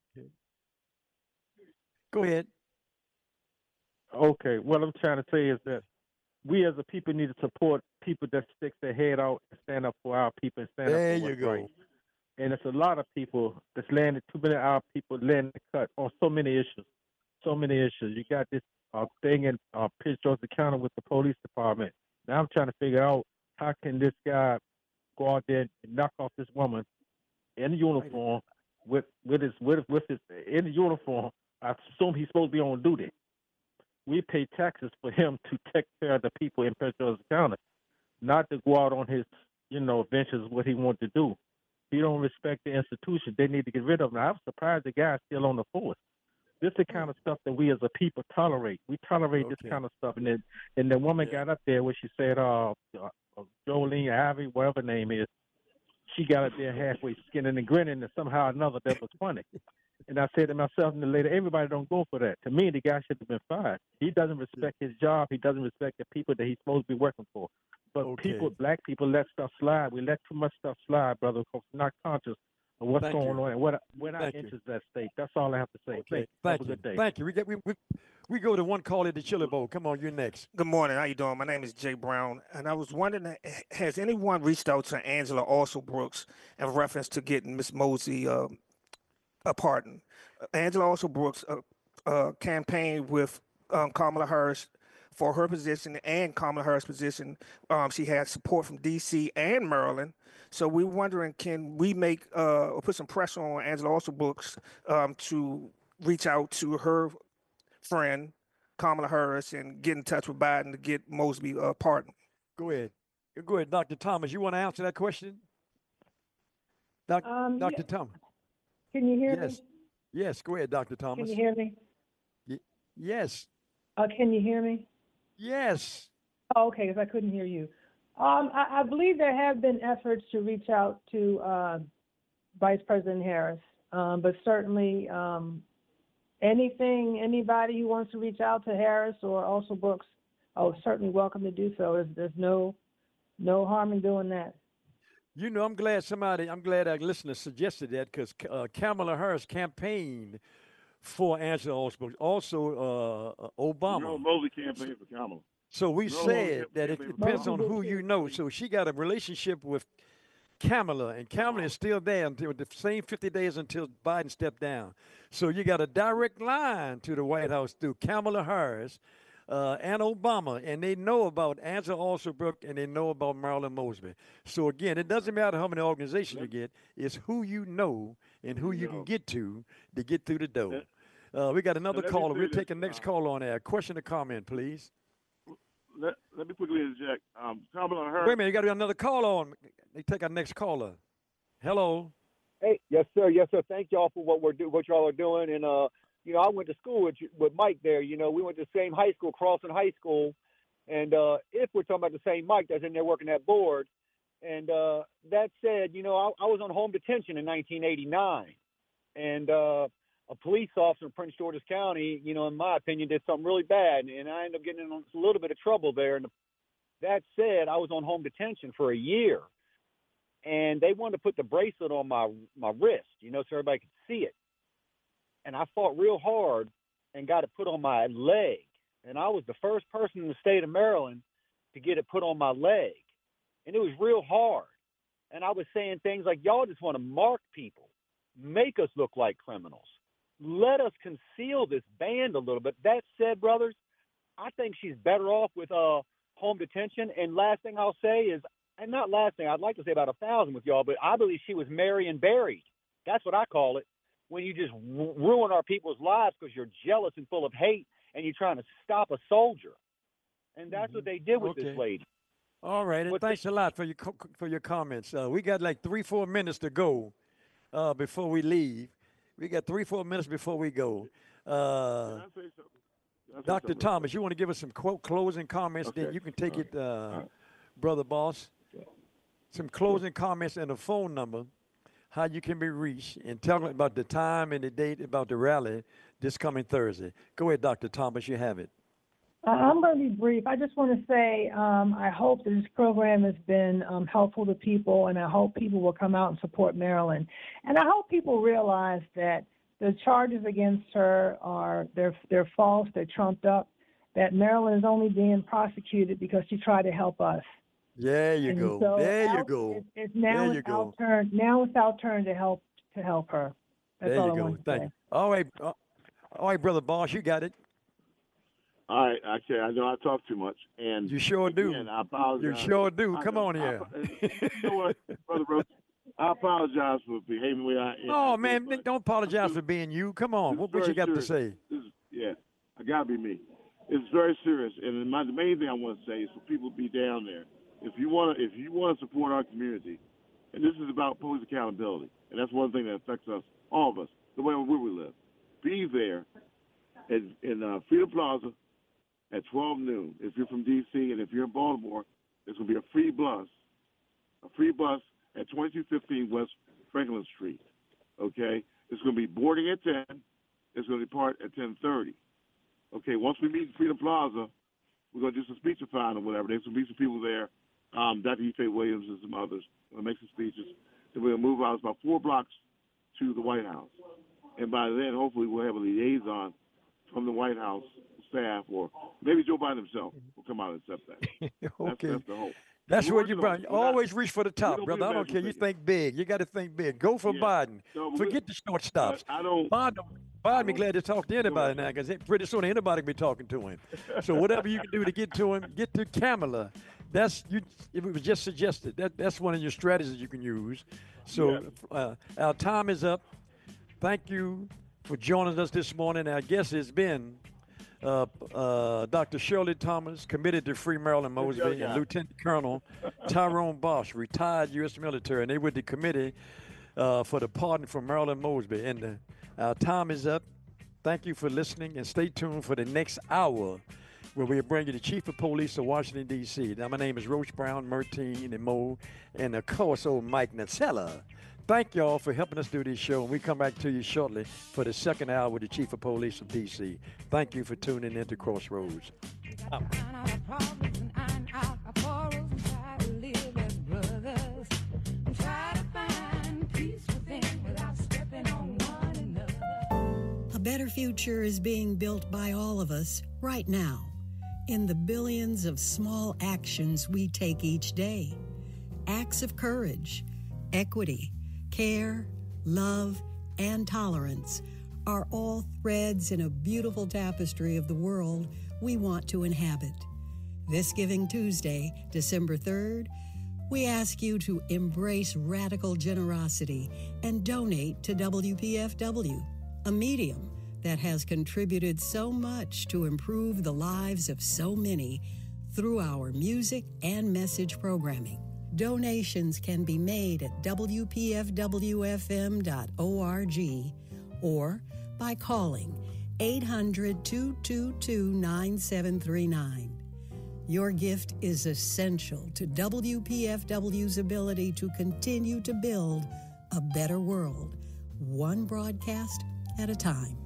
Go ahead. Okay. What I'm trying to say is that we as a people need to support people that stick their head out and stand up for our people and stand There up for you what's go. right. And it's a lot of people that's landing, too many of our people landing the cut on so many issues. So many issues. You got this uh, thing in uh, Prince George's County with the police department. Now I'm trying to figure out how can this guy go out there and knock off this woman in uniform with with his with with his in uniform. I assume he's supposed to be on duty. We pay taxes for him to take care of the people in Prince George's County, not to go out on his, you know, ventures what he wants to do. He don't respect the institution. They need to get rid of him. I'm surprised the guy's still on the force. This is the kind of stuff that we as a people tolerate. We tolerate Okay. this kind of stuff. And then, and the woman got up there where she said, uh, uh Jolene Ivy, whatever her name is, she got up there halfway skinning and grinning, and somehow or another that was funny. And I said to myself and the lady, everybody don't go for that. To me, the guy should have been fired. He doesn't respect his job. He doesn't respect the people that he's supposed to be working for. But Okay. people, black people, let stuff slide. We let too much stuff slide, brother, because we're not conscious of what's Thank going you. on and what we're not Thank you. interested in that state. That's all I have to say. Okay. Thank you. Thank Have a you. good day. Thank you. We get we, we we go to one call at the Chili Bowl. Come on, you're next. Good morning. How you doing? My name is Jay Brown, and I was wondering, has anyone reached out to Angela Also Brooks in reference to getting Miss Mosby uh, a pardon? Angela Also Brooks uh, uh, campaigned with um, Kamala Harris for her position and Kamala Harris' position. Um, she had support from D C and Maryland. So we're wondering, can we make uh, or put some pressure on Angela Also Brooks um, to reach out to her friend Kamala Harris and get in touch with Biden to get Mosby uh, pardoned? Go ahead. Go ahead, Doctor Thomas. You want to answer that question? Doc, Um, Doctor yeah. Thomas. Can you hear Yes. me? Yes. Go ahead, Doctor Can Thomas. you hear me? Y- yes. Uh, can you hear me? Yes. Oh, okay, because I couldn't hear you. Um, I, I believe there have been efforts to reach out to uh, Vice President Harris, um, but certainly um, anything, anybody who wants to reach out to Harris or also Brooks, oh, certainly welcome to do so. There's, there's no no harm in doing that. You know, I'm glad somebody, I'm glad our listener suggested that because uh, Kamala Harris campaigned for Angela Also, also uh, Obama. General Mosley campaigned for Kamala. So we General said Mosley that it campaigned for depends Kamala. on who you know. So she got a relationship with Kamala, and Kamala is still there until the same fifty days until Biden stepped down. So you got a direct line to the White House through Kamala Harris uh, and Obama, and they know about Angela Alsobrooke and they know about Marilyn Mosby. So again, it doesn't matter how many organizations you get; it's who you know and who you can get to to get through the door. Uh, we got another let me caller. say We'll this, take the next call on air. Question or comment, please. Let, let me quickly interject. Um, Kamala Harris. Wait a minute, you got to another call on. They take our next caller. Hello. Hey, yes, sir. Yes, sir. Thank y'all for what we're do, what y'all are doing. And uh, you know, I went to school with with Mike there. You know, we went to the same high school, Crossan High School. And uh, if we're talking about the same Mike that's in there working that board, and uh, that said, you know, I, I was on home detention in nineteen eighty-nine, and uh, a police officer in Prince George's County, you know, in my opinion, did something really bad, and I ended up getting in a little bit of trouble there. And that said, I was on home detention for a year, and they wanted to put the bracelet on my my wrist, you know, so everybody could see it. And I fought real hard and got it put on my leg. And I was the first person in the state of Maryland to get it put on my leg. And it was real hard. And I was saying things like, y'all just want to mark people, make us look like criminals. Let us conceal this band a little bit. That said, brothers, I think she's better off with uh, home detention. And last thing I'll say is, and not last thing, I'd like to say about a thousand with y'all, but I believe she was Marion buried. That's what I call it, when you just ru- ruin our people's lives because you're jealous and full of hate and you're trying to stop a soldier. And that's mm-hmm. what they did with Okay. this lady. All right, and What thanks a lot for your co- for your comments. Uh, we got like three, four minutes to go uh, before we leave. We got three, four minutes before we go. Uh, Can I say something? Can I say Doctor something? Thomas, you want to give us some quote closing comments? Okay. Then you can take All it, uh, Brother Boss. Some closing comments and a phone number, how you can be reached, and tell them about the time and the date about the rally this coming Thursday. Go ahead, Doctor Thomas, you have it. Uh, I'm going to be brief. I just want to say um, I hope that this program has been um, helpful to people, and I hope people will come out and support Marilyn. And I hope people realize that the charges against her are they're they're false, they're trumped up. That Marilyn is only being prosecuted because she tried to help us. There you And go. so there you our- go. It's, it's now there you it's go. our turn. Now it's our turn to help to help her. That's there all you I go. want to Thank say. you. All right, uh, all right, Brother Boss, you got it. All right, okay, I know I talk too much, and You sure do. again, I apologize. You sure do. I Come know- on I- here. you know what, Brother Rhodes? I apologize for behaving the way I am. Oh, man, don't apologize for being you. Come on. What, what you got to say? This is, yeah, I gotta be me. It's very serious, and my, the main thing I want to say is for people to be down there. If you want to, if you want to support our community, and this is about police accountability, and that's one thing that affects us, all of us, the way where we live. Be there in, in uh, Freedom Plaza at twelve noon. If you're from D C and if you're in Baltimore, there's gonna be a free bus, a free bus at twenty-two fifteen West Franklin Street. Okay, It's going to be boarding at ten. It's going to depart at ten thirty. Okay, once we meet in Freedom Plaza, we're going to do some speechifying or whatever. There's going to be some people there, um, Doctor Ife Williams and some others. We're going to make some speeches. Then we're going to move out. It's about four blocks to the White House. And by then, hopefully, we'll have a liaison from the White House staff, or maybe Joe Biden himself will come out and accept that. Okay. That's, that's the hope. That's We're what you working bring. on it. We're not- Always reach for the top, don't brother. be I don't care. You magic think big. You got to think big. Go for Yeah. Biden. No, but Forget the shortstops. I don't. Biden, Biden be glad to talk to anybody now, because pretty soon anybody can be talking to him. So whatever you can do to get to him, get to Kamala. That's you. It was just suggested. That that's one of your strategies you can use. So uh, our time is up. Thank you for joining us this morning. Our guest has been uh, uh, Doctor Shirley Thomas, committed to Free Maryland Mosby, and Lieutenant Colonel Tyrone Bosch, retired U S military, and they were the committee uh, for the pardon for Maryland Mosby. And uh, our time is up. Thank you for listening, and stay tuned for the next hour, where we'll bring you the Chief of Police of Washington, D C Now, my name is Roach Brown, Mertine, and Mo, and of course, old Mike Nutella. Thank y'all for helping us do this show, and we come back to you shortly for the second hour with the Chief of Police of D C Thank you for tuning in to Crossroads. Out. A better future is being built by all of us right now, in the billions of small actions we take each day. Acts of courage, equity, care, love, and tolerance are all threads in a beautiful tapestry of the world we want to inhabit. This Giving Tuesday, December third, we ask you to embrace radical generosity and donate to W P F W, a medium that has contributed so much to improve the lives of so many through our music and message programming. Donations can be made at W P F W F M dot org or by calling eight hundred, two two two, nine seven three nine. Your gift is essential to W P F W's ability to continue to build a better world, one broadcast at a time.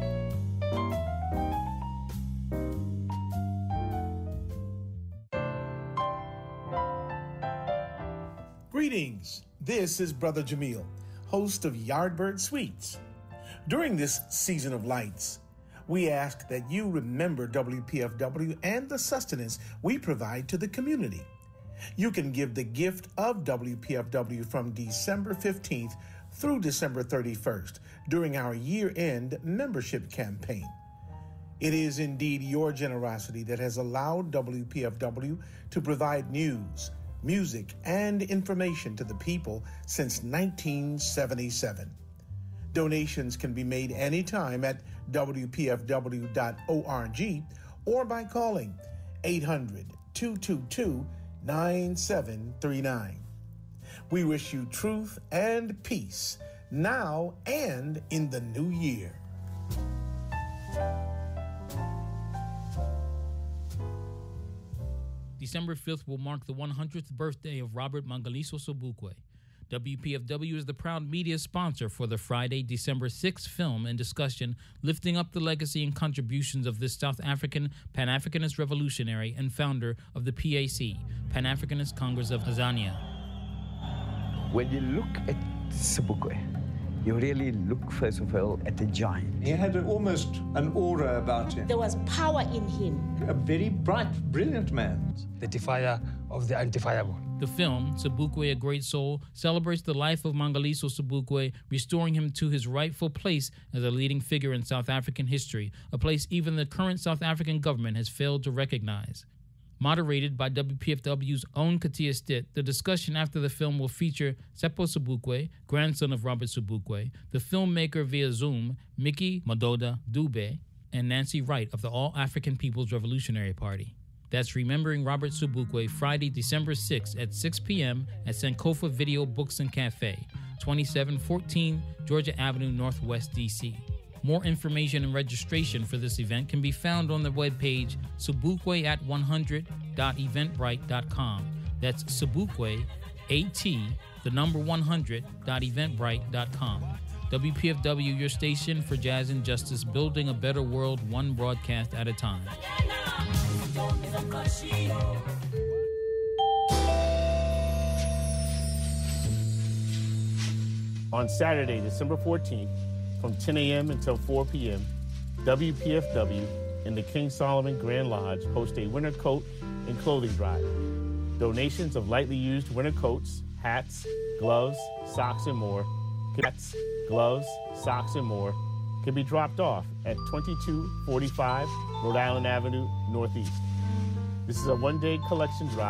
Greetings. This is Brother Jamil, host of Yardbird Sweets. During this season of lights, we ask that you remember W P F W and the sustenance we provide to the community. You can give the gift of W P F W from December fifteenth through December thirty-first during our year-end membership campaign. It is indeed your generosity that has allowed W P F W to provide news, music, and information to the people since nineteen seventy-seven. Donations can be made anytime at W P F W dot org or by calling eight hundred, two two two, nine seven three nine. We wish you truth and peace now and in the new year. December fifth will mark the one hundredth birthday of Robert Mangaliso Sobukwe. W P F W is the proud media sponsor for the Friday, December sixth film and discussion lifting up the legacy and contributions of this South African Pan-Africanist revolutionary and founder of the P A C, Pan-Africanist Congress of Tanzania. When you look at Sobukwe, you really look, first of all, at the giant. He had an, almost an aura about him. There was power in him. A very bright, brilliant man. The defier of the antifiable. The film, Sobukwe, A Great Soul, celebrates the life of Mangaliso Sobukwe, restoring him to his rightful place as a leading figure in South African history, a place even the current South African government has failed to recognize. Moderated by W P F W's own Katia Stitt, the discussion after the film will feature Seppo Sobukwe, grandson of Robert Sobukwe, the filmmaker via Zoom, Mickey Madoda Dube, and Nancy Wright of the All African People's Revolutionary Party. That's Remembering Robert Sobukwe, Friday, December sixth at six p.m. at Sankofa Video Books and Cafe, twenty-seven fourteen Georgia Avenue, Northwest, D C More information and registration for this event can be found on the webpage sobukwe at one hundred dot eventbrite dot com. That's Sobukwe, A T, the number one hundred dot eventbrite dot com. W P F W, your station for jazz and justice, building a better world one broadcast at a time. On Saturday, December fourteenth, from ten a.m. until four p.m., W P F W and the King Solomon Grand Lodge host a winter coat and clothing drive. Donations of lightly used winter coats, hats, gloves, socks, and more, hats, gloves, socks, and more, can be dropped off at twenty-two forty-five Rhode Island Avenue Northeast. This is a one-day collection drive